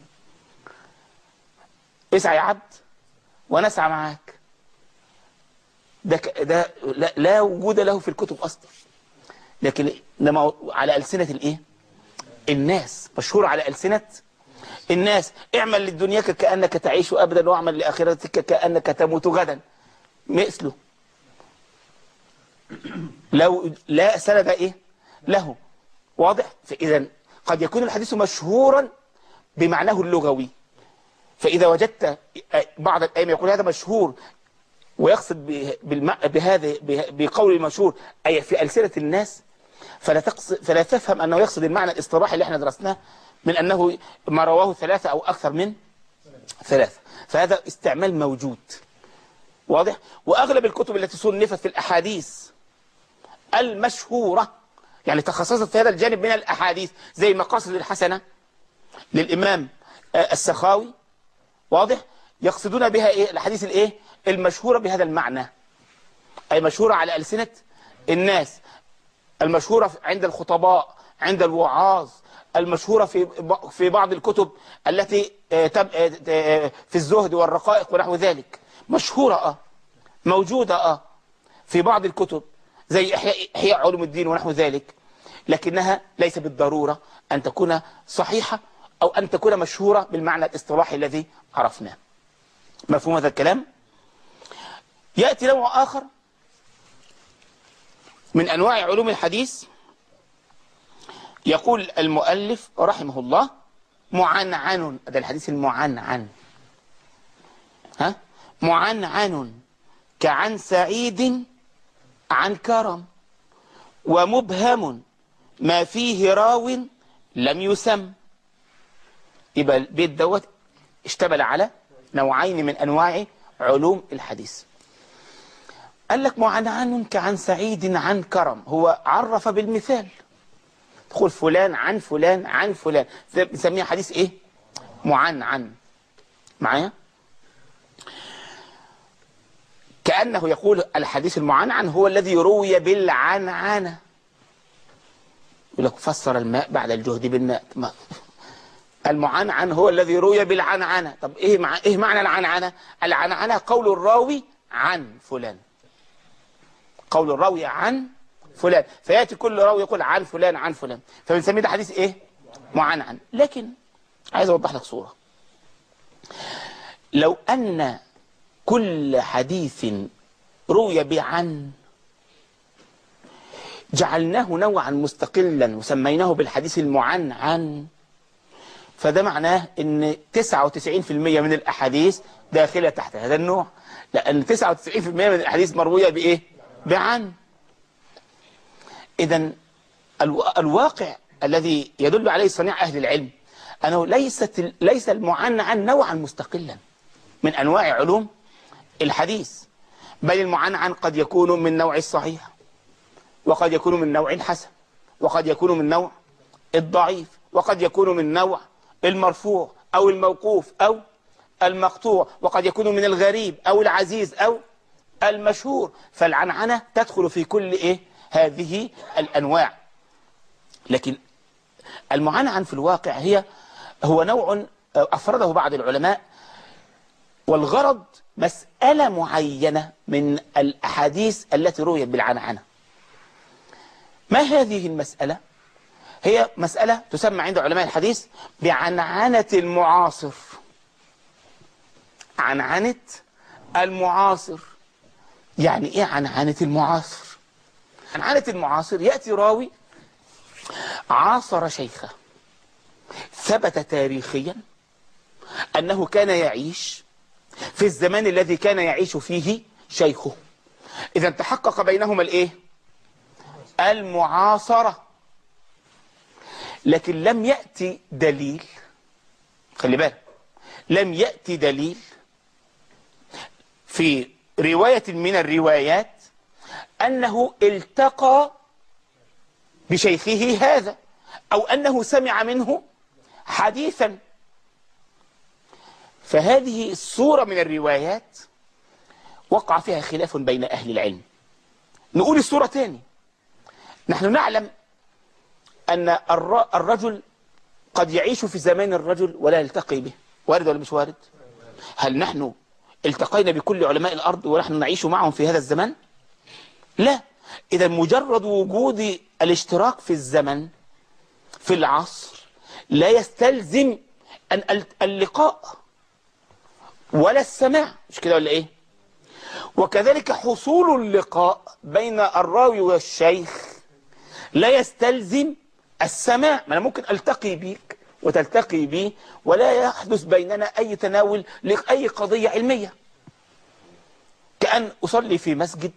اسعى يا عبد وأنا أسعى معاك. ده, ده لا, لا وجود له في الكتب أصلا، لكن لما على ألسنة الإيه؟ الناس، مشهور على ألسنة الناس. اعمل للدنياك كأنك تعيش أبدا، واعمل لآخرتك كأنك تموت غدا، مثله. لو لا سند إيه له، واضح؟ فإذا قد يكون الحديث مشهورا بمعناه اللغوي. فإذا وجدت بعض الأئمة يقول هذا مشهور ويقصد بهذا بقول المشهور أي في ألسنة الناس، فلا تقصد فلا تفهم أنه يقصد المعنى الاصطلاحي اللي احنا درسناه من أنه ما رواه ثلاثة أو أكثر من ثلاثة. فهذا استعمال موجود، واضح؟ وأغلب الكتب التي صنفت في الأحاديث المشهورة يعني تخصصت في هذا الجانب من الأحاديث، زي مقاصد الحسنة للإمام السخاوي، واضح؟ يقصدون بها إيه؟ الحديث الإيه؟ المشهورة بهذا المعنى، أي مشهورة على ألسنة الناس، المشهورة عند الخطباء، عند الوعاظ، المشهورة في في بعض الكتب التي في الزهد والرقائق ونحو ذلك، مشهورة اه موجودة اه في بعض الكتب زي إحياء إحياء علوم الدين ونحو ذلك، لكنها ليس بالضرورة أن تكون صحيحة أو أن تكون مشهورة بالمعنى الاصطلاحي الذي عرفناه. مفهوم هذا الكلام؟ يأتي نوع آخر من أنواع علوم الحديث، يقول المؤلف رحمه الله معنعن، هذا الحديث المعنعن، ها؟ معنعن كعن سعيد عن كرم، ومبهم ما فيه راو لم يسم. يبقى البيت دوت اشتمل على نوعين من أنواع علوم الحديث. قال لك معنعن كعن سعيد عن كرم، هو عرف بالمثال، تقول فلان عن فلان عن فلان، بنسميها حديث ايه؟ معنعن. معايا؟ كأنه يقول الحديث المعنعن هو الذي روي بالعنعنة. يقول لك فسر الماء بعد الجهد بالماء. المعنعن هو الذي روي بالعنعنة. طب ايه مع... ايه معنى العنعنة؟ العنعنة قول الراوي عن فلان، قول الراوي عن فلان، فيأتي كل راوي يقول عن فلان عن فلان، فبنسميه ده حديث ايه؟ معنعن. لكن عايز اوضح لك صورة. لو ان كل حديث روي بعن جعلناه نوعا مستقلا وسميناه بالحديث المعنعن، فده معناه ان تسعة وتسعين بالمئة من الاحاديث داخله تحت هذا النوع، لان تسعة وتسعين بالمئة من الاحاديث مرويه بايه؟ بعن. اذا الواقع الذي يدل عليه صنيع اهل العلم انه ليست ليس المعنعن نوعا مستقلا من انواع علوم الحديث، بل المعنعن قد يكون من نوع الصحيح، وقد يكون من نوع الحسن، وقد يكون من نوع الضعيف، وقد يكون من نوع المرفوع أو الموقوف أو المقطوع، وقد يكون من الغريب أو العزيز أو المشهور. فالعنعنة تدخل في كل إيه؟ هذه الأنواع. لكن المعنعن في الواقع هي هو نوع أفرده بعض العلماء، والغرض مسألة معينة من الأحاديث التي رويت بالعنعنة. ما هذه المسألة؟ هي مسألة تسمى عند علماء الحديث بعنعنة المعاصر. عنعنة المعاصر يعني ايه عنعنة المعاصر؟ عنعنة المعاصر يأتي راوي عاصر شيخه، ثبت تاريخيا أنه كان يعيش في الزمان الذي كان يعيش فيه شيخه، إذا تحقق بينهما الايه؟ المعاصرة. لكن لم يأتي دليل، خلي بالك، لم يأتي دليل في رواية من الروايات أنه التقى بشيخه هذا أو أنه سمع منه حديثا. فهذه الصورة من الروايات وقع فيها خلاف بين أهل العلم. نقول الصورة تاني. نحن نعلم أن الرجل قد يعيش في زمان الرجل ولا يلتقي به، وارد ولا مش وارد؟ هل نحن التقينا بكل علماء الأرض ونحن نعيش معهم في هذا الزمان؟ لا. إذا مجرد وجود الاشتراك في الزمن في العصر لا يستلزم أن اللقاء ولا السماع، مش كده ولا إيه؟ وكذلك حصول اللقاء بين الراوي والشيخ لا يستلزم السماع. ما أنا ممكن ألتقي بيك وتلتقي بي ولا يحدث بيننا أي تناول لأي قضية علمية، كأن أصلي في مسجد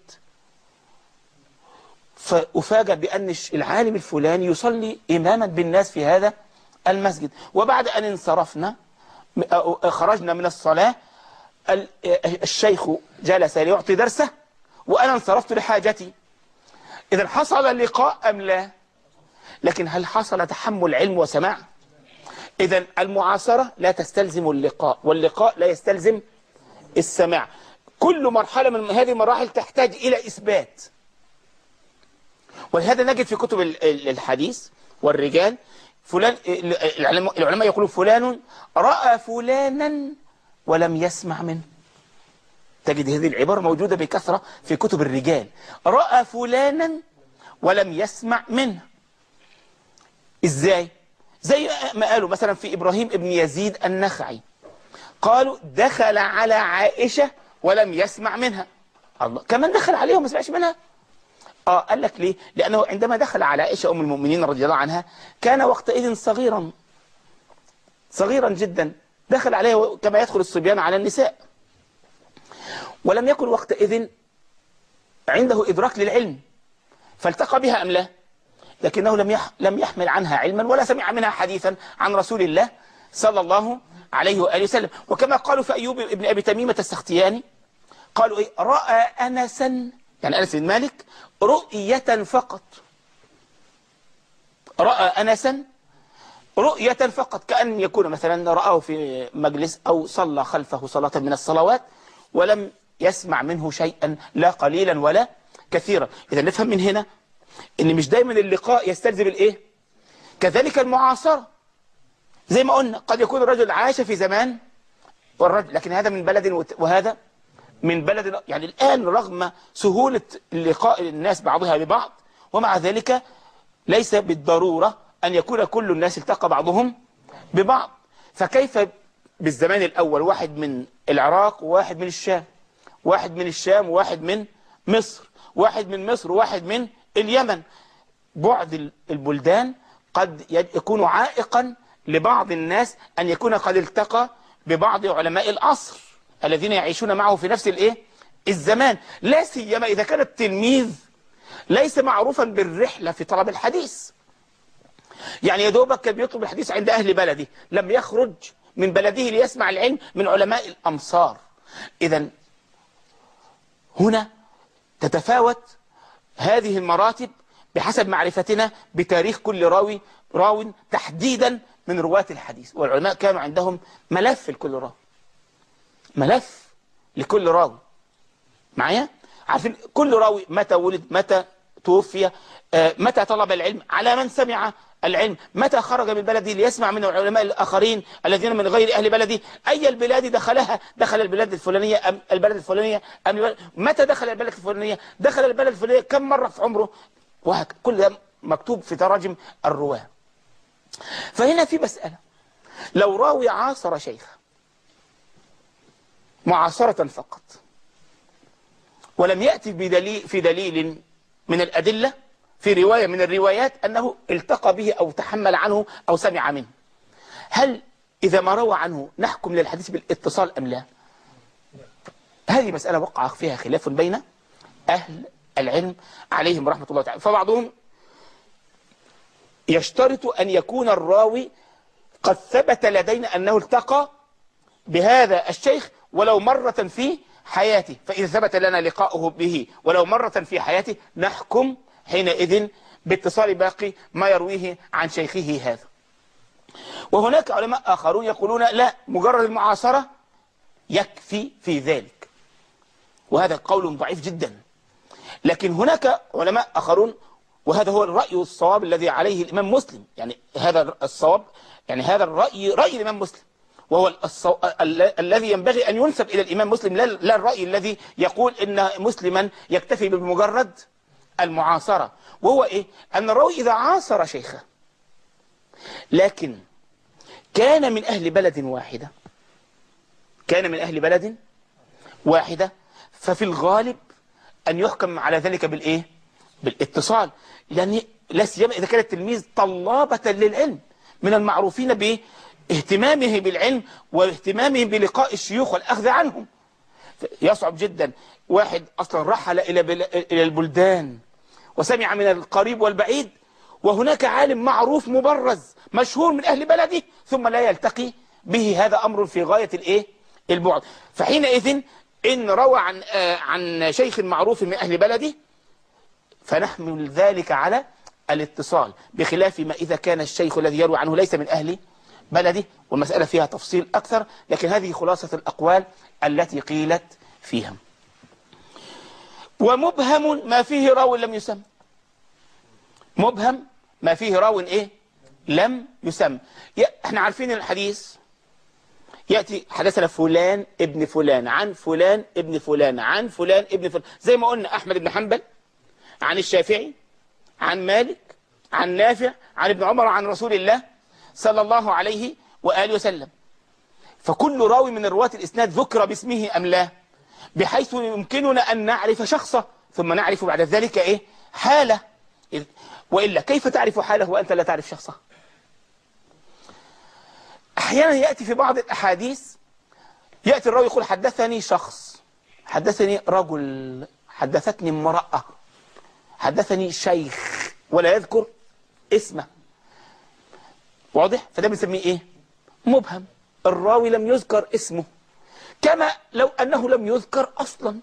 فأفاجأ بأن العالم الفلاني يصلي إماما بالناس في هذا المسجد، وبعد أن انصرفنا خرجنا من الصلاة الشيخ جلس ليعطي درسه وأنا انصرفت لحاجتي. إذا حصل اللقاء أم لا؟ لكن هل حصل تحمل علم وسماع؟ إذا المعاصرة لا تستلزم اللقاء، واللقاء لا يستلزم السماع. كل مرحلة من هذه المراحل تحتاج إلى إثبات. ولهذا نجد في كتب الحديث والرجال فلان، العلماء يقولون فلان رأى فلانا ولم يسمع منه. تجد هذه العبارة موجودة بكثرة في كتب الرجال، رأى فلانا ولم يسمع منه. إزاي؟ زي ما قالوا مثلا في إبراهيم ابن يزيد النخعي، قالوا دخل على عائشة ولم يسمع منها. الله، كمان دخل عليها وما سمعش منها؟ آه قال لك ليه؟ لأنه عندما دخل على عائشة أم المؤمنين رضي الله عنها كان وقتئذ صغيرا صغيرا جدا، دخل عليها كما يدخل الصبيان على النساء، ولم يكن وقتئذ عنده إدراك للعلم، فالتقى بها أم لا؟ لكنه لم لم يحمل عنها علما ولا سمع منها حديثا عن رسول الله صلى الله عليه وآله وسلم. وكما قالوا في أيوب ابن أبي تميمة السختياني، قالوا إيه؟ رأى أنسا، يعني أنس بن مالك، رؤية فقط. رأى أنسا رؤية فقط، كأن يكون مثلا رآه في مجلس أو صلى خلفه صلاة من الصلوات ولم يسمع منه شيئا لا قليلا ولا كثيرا. إذا نفهم من هنا إن مش دايما اللقاء يستلزم الإيه؟ كذلك المعاصرة. زي ما قلنا قد يكون الرجل عاش في زمان والرجل، لكن هذا من بلد وهذا من بلد. يعني الآن رغم سهولة لقاء الناس بعضها ببعض، ومع ذلك ليس بالضرورة أن يكون كل الناس التقى بعضهم ببعض. فكيف بالزمان الأول واحد من العراق وواحد من الشام، واحد من الشام وواحد من مصر، واحد من مصر وواحد من اليمن. بعد البلدان قد يكون عائقا لبعض الناس أن يكون قد التقى ببعض علماء العصر الذين يعيشون معه في نفس الايه الزمان، لا سيما إذا كان التلميذ ليس معروفا بالرحلة في طلب الحديث. يعني يا دوبك كان بيطلب الحديث عند أهل بلده، لم يخرج من بلده ليسمع العلم من علماء الأمصار. إذن هنا تتفاوت هذه المراتب بحسب معرفتنا بتاريخ كل راوي راو تحديدا من رواة الحديث. والعلماء كانوا عندهم ملف لكل راوي، ملف لكل راوي معايا، عارفين كل راوي متى ولد، متى توفي، آه، متى طلب العلم، على من سمع العلم، متى خرج من بلده ليسمع من العلماء الآخرين الذين من غير أهل بلده، أي البلاد دخلها، دخل البلاد الفلانية أم البلد الفلانية أم البلد، متى دخل البلد الفلانية، دخل البلد الفلانية كم مرة في عمره، وهكذا. كل ده مكتوب في تراجم الرواة. فهنا في مسألة، لو راوي عاصر شيخ معاصرة فقط ولم يأتي بدليل في دليل من الأدلة في رواية من الروايات أنه التقى به أو تحمل عنه أو سمع منه، هل إذا ما روى عنه نحكم للحديث بالاتصال أم لا؟ هذه مسألة وقع فيها خلاف بين أهل العلم عليهم رحمة الله تعالى. فبعضهم يشترط أن يكون الراوي قد ثبت لدينا أنه التقى بهذا الشيخ ولو مرة في حياته، فإذا ثبت لنا لقاؤه به ولو مرة في حياته نحكم حينئذ باتصال باقي ما يرويه عن شيخه هذا. وهناك علماء آخرون يقولون لا، مجرد المعاصرة يكفي في ذلك، وهذا قول ضعيف جدا. لكن هناك علماء آخرون، وهذا هو الرأي الصواب الذي عليه الإمام مسلم، يعني هذا الصواب، يعني هذا الرأي رأي الإمام مسلم، وهو الصو... ال... الذي ينبغي أن ينسب إلى الإمام مسلم، لا... لا الرأي الذي يقول إن مسلما يكتفي بمجرد المعاصرة. وهو إيه؟ أن الراوي إذا عاصر شيخه لكن كان من أهل بلد واحدة، كان من أهل بلد واحدة ففي الغالب أن يحكم على ذلك بالإيه؟ بالاتصال، لأن لا سيما إذا كان التلميذ طلابة للعلم من المعروفين باهتمامه بالعلم واهتمامه بلقاء الشيوخ والأخذ عنهم. يصعب جدا واحد أصلا رحل إلى إلى البلدان وسمع من القريب والبعيد، وهناك عالم معروف مبرز مشهور من أهل بلده ثم لا يلتقي به، هذا أمر في غاية الإيه؟ البعد. فحينئذ إن روى عن عن شيخ معروف من أهل بلده فنحمل ذلك على الاتصال، بخلاف ما إذا كان الشيخ الذي يروي عنه ليس من أهل بلده، والمسألة فيها تفصيل أكثر، لكن هذه خلاصة الأقوال التي قيلت فيها. ومبهم ما فيه راو لم يسم، مبهم ما فيه راو إيه؟ لم يسم. احنا عارفين الحديث يأتي حدثنا فلان ابن فلان عن فلان ابن فلان عن فلان ابن فلان، زي ما قلنا أحمد بن حنبل عن الشافعي عن مالك عن نافع عن ابن عمر عن رسول الله صلى الله عليه وآله وسلم. فكل راوي من رواة الإسناد ذكر باسمه أم لا، بحيث يمكننا أن نعرف شخصه ثم نعرف بعد ذلك إيه؟ حاله. وإلا كيف تعرف حاله وأنت لا تعرف شخصه؟ أحيانا يأتي في بعض الأحاديث يأتي الراوي يقول حدثني شخص، حدثني رجل، حدثتني امرأة، حدثني شيخ، ولا يذكر اسمه. واضح؟ فده بنسميه ايه؟ مبهم. الراوي لم يذكر اسمه، كما لو أنه لم يذكر أصلا،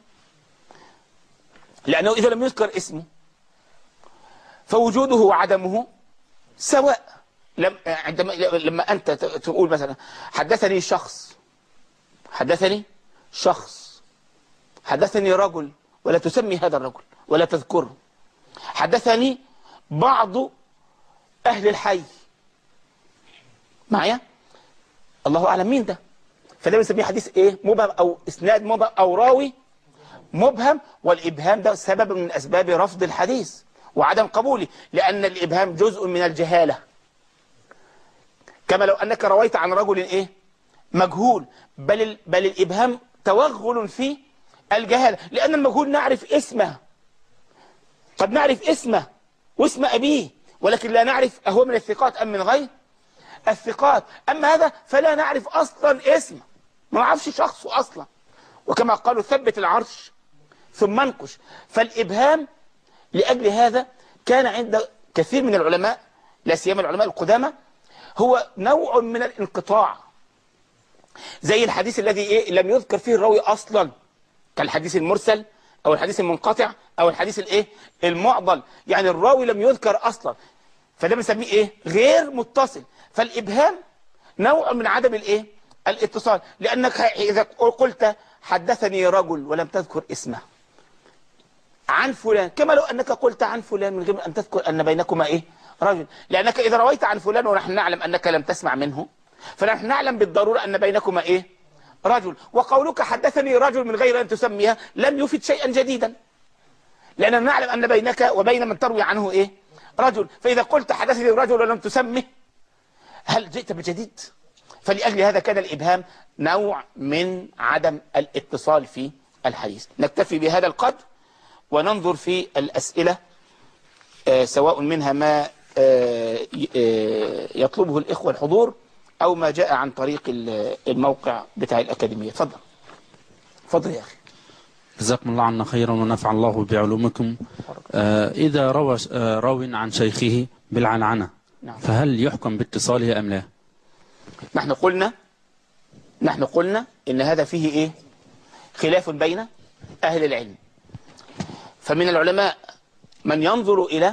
لأنه إذا لم يذكر اسمه فوجوده وعدمه سواء. لم عندما لما أنت تقول مثلا حدثني شخص، حدثني شخص، حدثني رجل، ولا تسمي هذا الرجل ولا تذكره، حدثني بعض أهل الحي، معايا؟ الله أعلم مين ده، فده بنسميه حديث إيه؟ مبهم، أو إسناد مبهم، أو راوي مبهم. والإبهام ده سبب من أسباب رفض الحديث وعدم قبوله، لأن الإبهام جزء من الجهالة. كما لو أنك رويت عن رجل إيه؟ مجهول، بل بل الإبهام توغل في الجهالة، لأن المجهول نعرف اسمه، قد نعرف اسمه واسم أبيه، ولكن لا نعرف أهو من الثقات أم من غير الثقات. أما هذا فلا نعرف أصلا اسمه، ما نعرفش شخصه أصلا، وكما قالوا ثبت العرش ثم انقش. فالإبهام لأجل هذا كان عند كثير من العلماء، لا سيما العلماء القدامى، هو نوع من الانقطاع، زي الحديث الذي إيه لم يذكر فيه الراوي أصلا، كالحديث المرسل أو الحديث المنقطع أو الحديث الإيه المعضل، يعني الراوي لم يذكر أصلا، فده بنسميه إيه غير متصل. فالإبهام نوع من عدم الإيه الاتصال، لأنك إذا قلت حدثني رجل ولم تذكر اسمه عن فلان، كما لو أنك قلت عن فلان من غير أن تذكر أن بينكما إيه رجل، لأنك إذا رويت عن فلان ونحن نعلم أنك لم تسمع منه، فنحن نعلم بالضرورة أن بينكما إيه رجل. وقولك حدثني رجل من غير أن تسميها لم يفد شيئا جديدا، لأننا نعلم أن بينك وبين من تروي عنه إيه رجل. فإذا قلت حدثني رجل ولم تسمه هل جئت بجديد؟ فلأجل هذا كان الإبهام نوع من عدم الاتصال في الحديث. نكتفي بهذا القدر وننظر في الأسئلة، آه سواء منها ما آه يطلبه الإخوة الحضور أو ما جاء عن طريق الموقع بتاع الأكاديمية. تفضل تفضل يا أخي. جزاكم الله عنا خيرا ونفع الله بعلومكم. آه إذا روى آه راو عن شيخه بالعنعنة، نعم، فهل يحكم باتصاله أم لا؟ نحن قلنا نحن قلنا إن هذا فيه إيه خلاف بين أهل العلم. فمن العلماء من ينظر إلى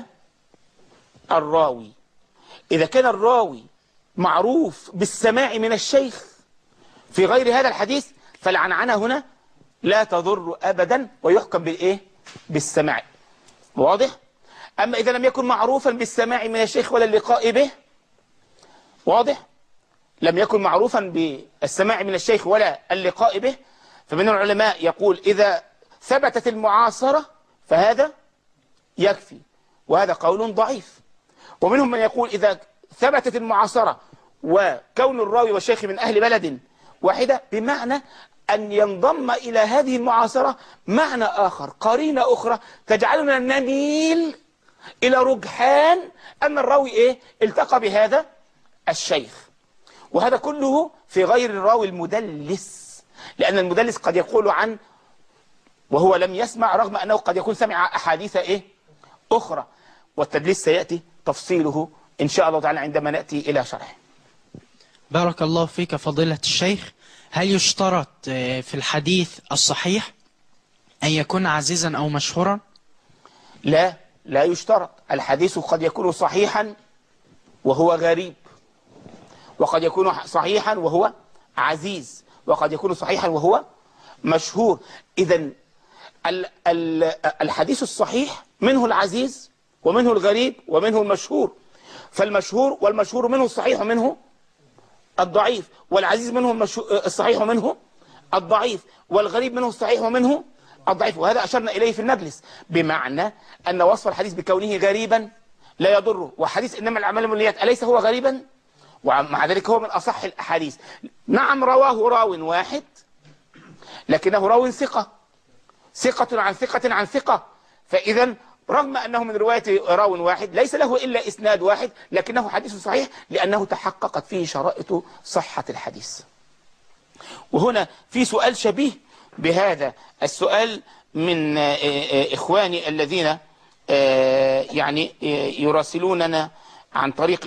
الراوي، إذا كان الراوي معروف بالسماع من الشيخ في غير هذا الحديث فالعنعنة هنا لا تضر أبدا ويحكم بالإيه بالسماع، واضح؟ أما إذا لم يكن معروفا بالسماع من الشيخ ولا اللقاء به، واضح؟ لم يكن معروفا بالسماع من الشيخ ولا اللقاء به، فمن العلماء يقول إذا ثبتت المعاصرة فهذا يكفي، وهذا قول ضعيف. ومنهم من يقول إذا ثبتت المعاصرة وكون الراوي والشيخ من أهل بلد واحدة، بمعنى أن ينضم إلى هذه المعاصرة معنى آخر، قرينة أخرى تجعلنا نميل إلى رجحان أن الراوي إيه التقى بهذا الشيخ. وهذا كله في غير الراوي المدلس، لأن المدلس قد يقول عن وهو لم يسمع رغم أنه قد يكون سمع أحاديث إيه أخرى، والتدليس سيأتي تفصيله إن شاء الله تعالى عندما نأتي إلى شرحه. بارك الله فيك فضيلة الشيخ. هل يشترط في الحديث الصحيح أن يكون عزيزا أو مشهورا؟ لا لا يشترط. الحديث قد يكون صحيحا وهو غريب، وقد يكون صحيحا وهو عزيز، وقد يكون صحيحا وهو مشهور. إذن الحديث الصحيح منه العزيز ومنه الغريب ومنه المشهور، فالمشهور والمشهور منه الصحيح ومنه الضعيف، والعزيز منه الصحيح ومنه الضعيف، والغريب منه الصحيح ومنه الضعيف. وهذا أشرنا إليه في المجلس، بمعنى أن وصف الحديث بكونه غريبا لا يضره. وحديث إنما الأعمال بالنيات أليس هو غريبا؟ ومع ذلك هو من أصح الأحاديث. نعم رواه راو واحد لكنه راو ثقة، ثقة عن ثقة عن ثقة، فإذا رغم أنه من رواية راو واحد ليس له إلا إسناد واحد لكنه حديث صحيح لأنه تحققت فيه شرائط صحة الحديث. وهنا في سؤال شبيه بهذا السؤال من إخواني الذين يعني يراسلوننا عن طريق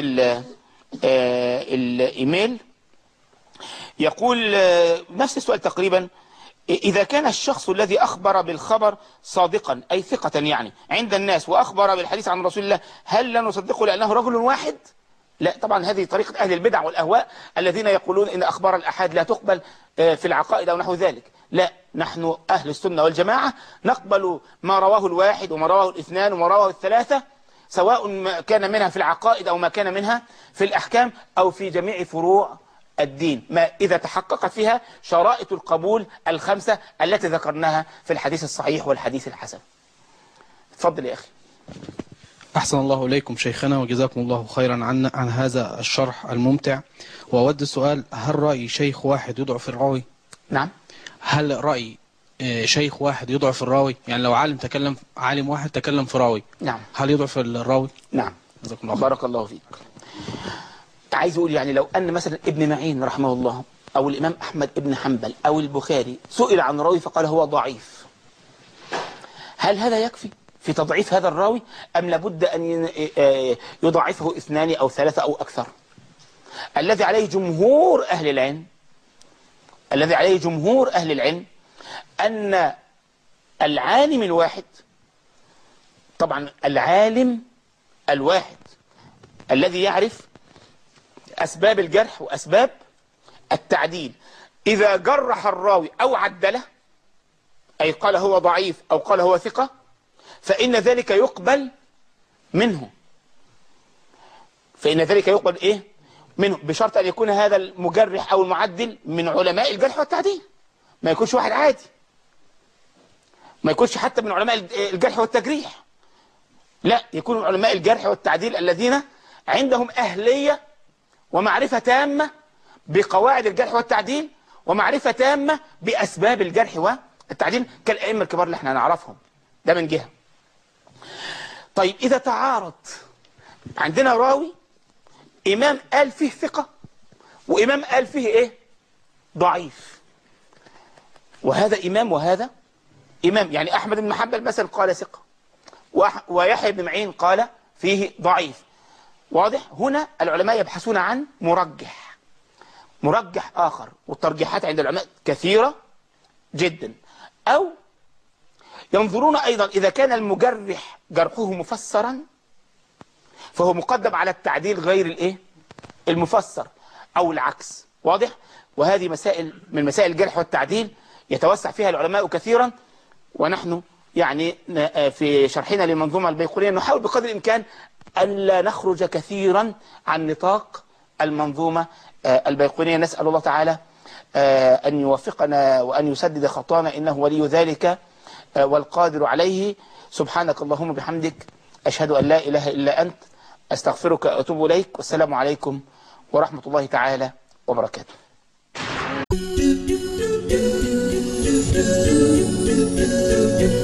الإيميل. يقول نفس السؤال تقريبا: إذا كان الشخص الذي أخبر بالخبر صادقا أي ثقة يعني عند الناس وأخبر بالحديث عن رسول الله، هل لا نصدقه لأنه رجل واحد؟ لا طبعا، هذه طريقة أهل البدع والأهواء الذين يقولون إن أخبار الأحاد لا تقبل في العقائد أو نحو ذلك. لا، نحن أهل السنة والجماعة نقبل ما رواه الواحد وما رواه الاثنان وما رواه الثلاثة، سواء ما كان منها في العقائد أو ما كان منها في الأحكام أو في جميع فروع الدين، ما إذا تحققت فيها شرائط القبول الخمسة التي ذكرناها في الحديث الصحيح والحديث الحسن. تفضل يا أخي. أحسن الله إليكم شيخنا وجزاكم الله خيرا عن, عن هذا الشرح الممتع. وأود السؤال: هل رأي شيخ واحد يضعف الراوي؟ نعم. هل رأي آه، شيخ واحد يضعف الراوي؟ يعني لو عالم تكلم عالم واحد تكلم في راوي، نعم هل يضعف الراوي؟ نعم. جزاكم الله خير. بارك الله فيك. عايز اقول يعني لو ان مثلا ابن معين رحمه الله او الامام احمد ابن حنبل او البخاري سئل عن راوي فقال هو ضعيف، هل هذا يكفي في تضعيف هذا الراوي ام لابد ان يضعفه اثنان او ثلاثه او اكثر؟ الذي عليه جمهور اهل العلم الذي عليه جمهور اهل العلم ان العالم الواحد، طبعا العالم الواحد الذي يعرف أسباب الجرح وأسباب التعديل، إذا جرح الراوي أو عدله، أي قال هو ضعيف أو قال هو ثقة، فإن ذلك يقبل منه فإن ذلك يقبل إيه؟ منه، بشرط أن يكون هذا المجرح أو المعدل من علماء الجرح والتعديل، ما يكونش واحد عادي، ما يكونش حتى من علماء الجرح والتجريح، لا، يكون من علماء الجرح والتعديل الذين عندهم أهلية ومعرفة تامة بقواعد الجرح والتعديل ومعرفة تامة بأسباب الجرح والتعديل كالأئمة الكبار اللي احنا نعرفهم. ده من جهة. طيب إذا تعارض عندنا راوي إمام قال فيه ثقة وإمام قال فيه إيه؟ ضعيف، وهذا إمام وهذا إمام، يعني أحمد بن حنبل مثلا قال ثقة ويحيى بن معين قال فيه ضعيف، واضح؟ هنا العلماء يبحثون عن مرجح مرجح آخر، والترجيحات عند العلماء كثيرة جدا، أو ينظرون أيضا إذا كان المجرح جرحه مفسرا فهو مقدم على التعديل غير الإيه؟ المفسر، أو العكس، واضح؟ وهذه مسائل من مسائل الجرح والتعديل يتوسع فيها العلماء كثيرا، ونحن يعني في شرحنا للمنظومة البيقونية نحاول بقدر الإمكان ألا نخرج كثيرا عن نطاق المنظومة البيقونية. نسأل الله تعالى أن يوفقنا وأن يسدد خطانا، إنه ولي ذلك والقادر عليه. سبحانك اللهم بحمدك، أشهد أن لا إله إلا أنت، أستغفرك وأتوب إليك، والسلام عليكم ورحمة الله تعالى وبركاته. Thank you.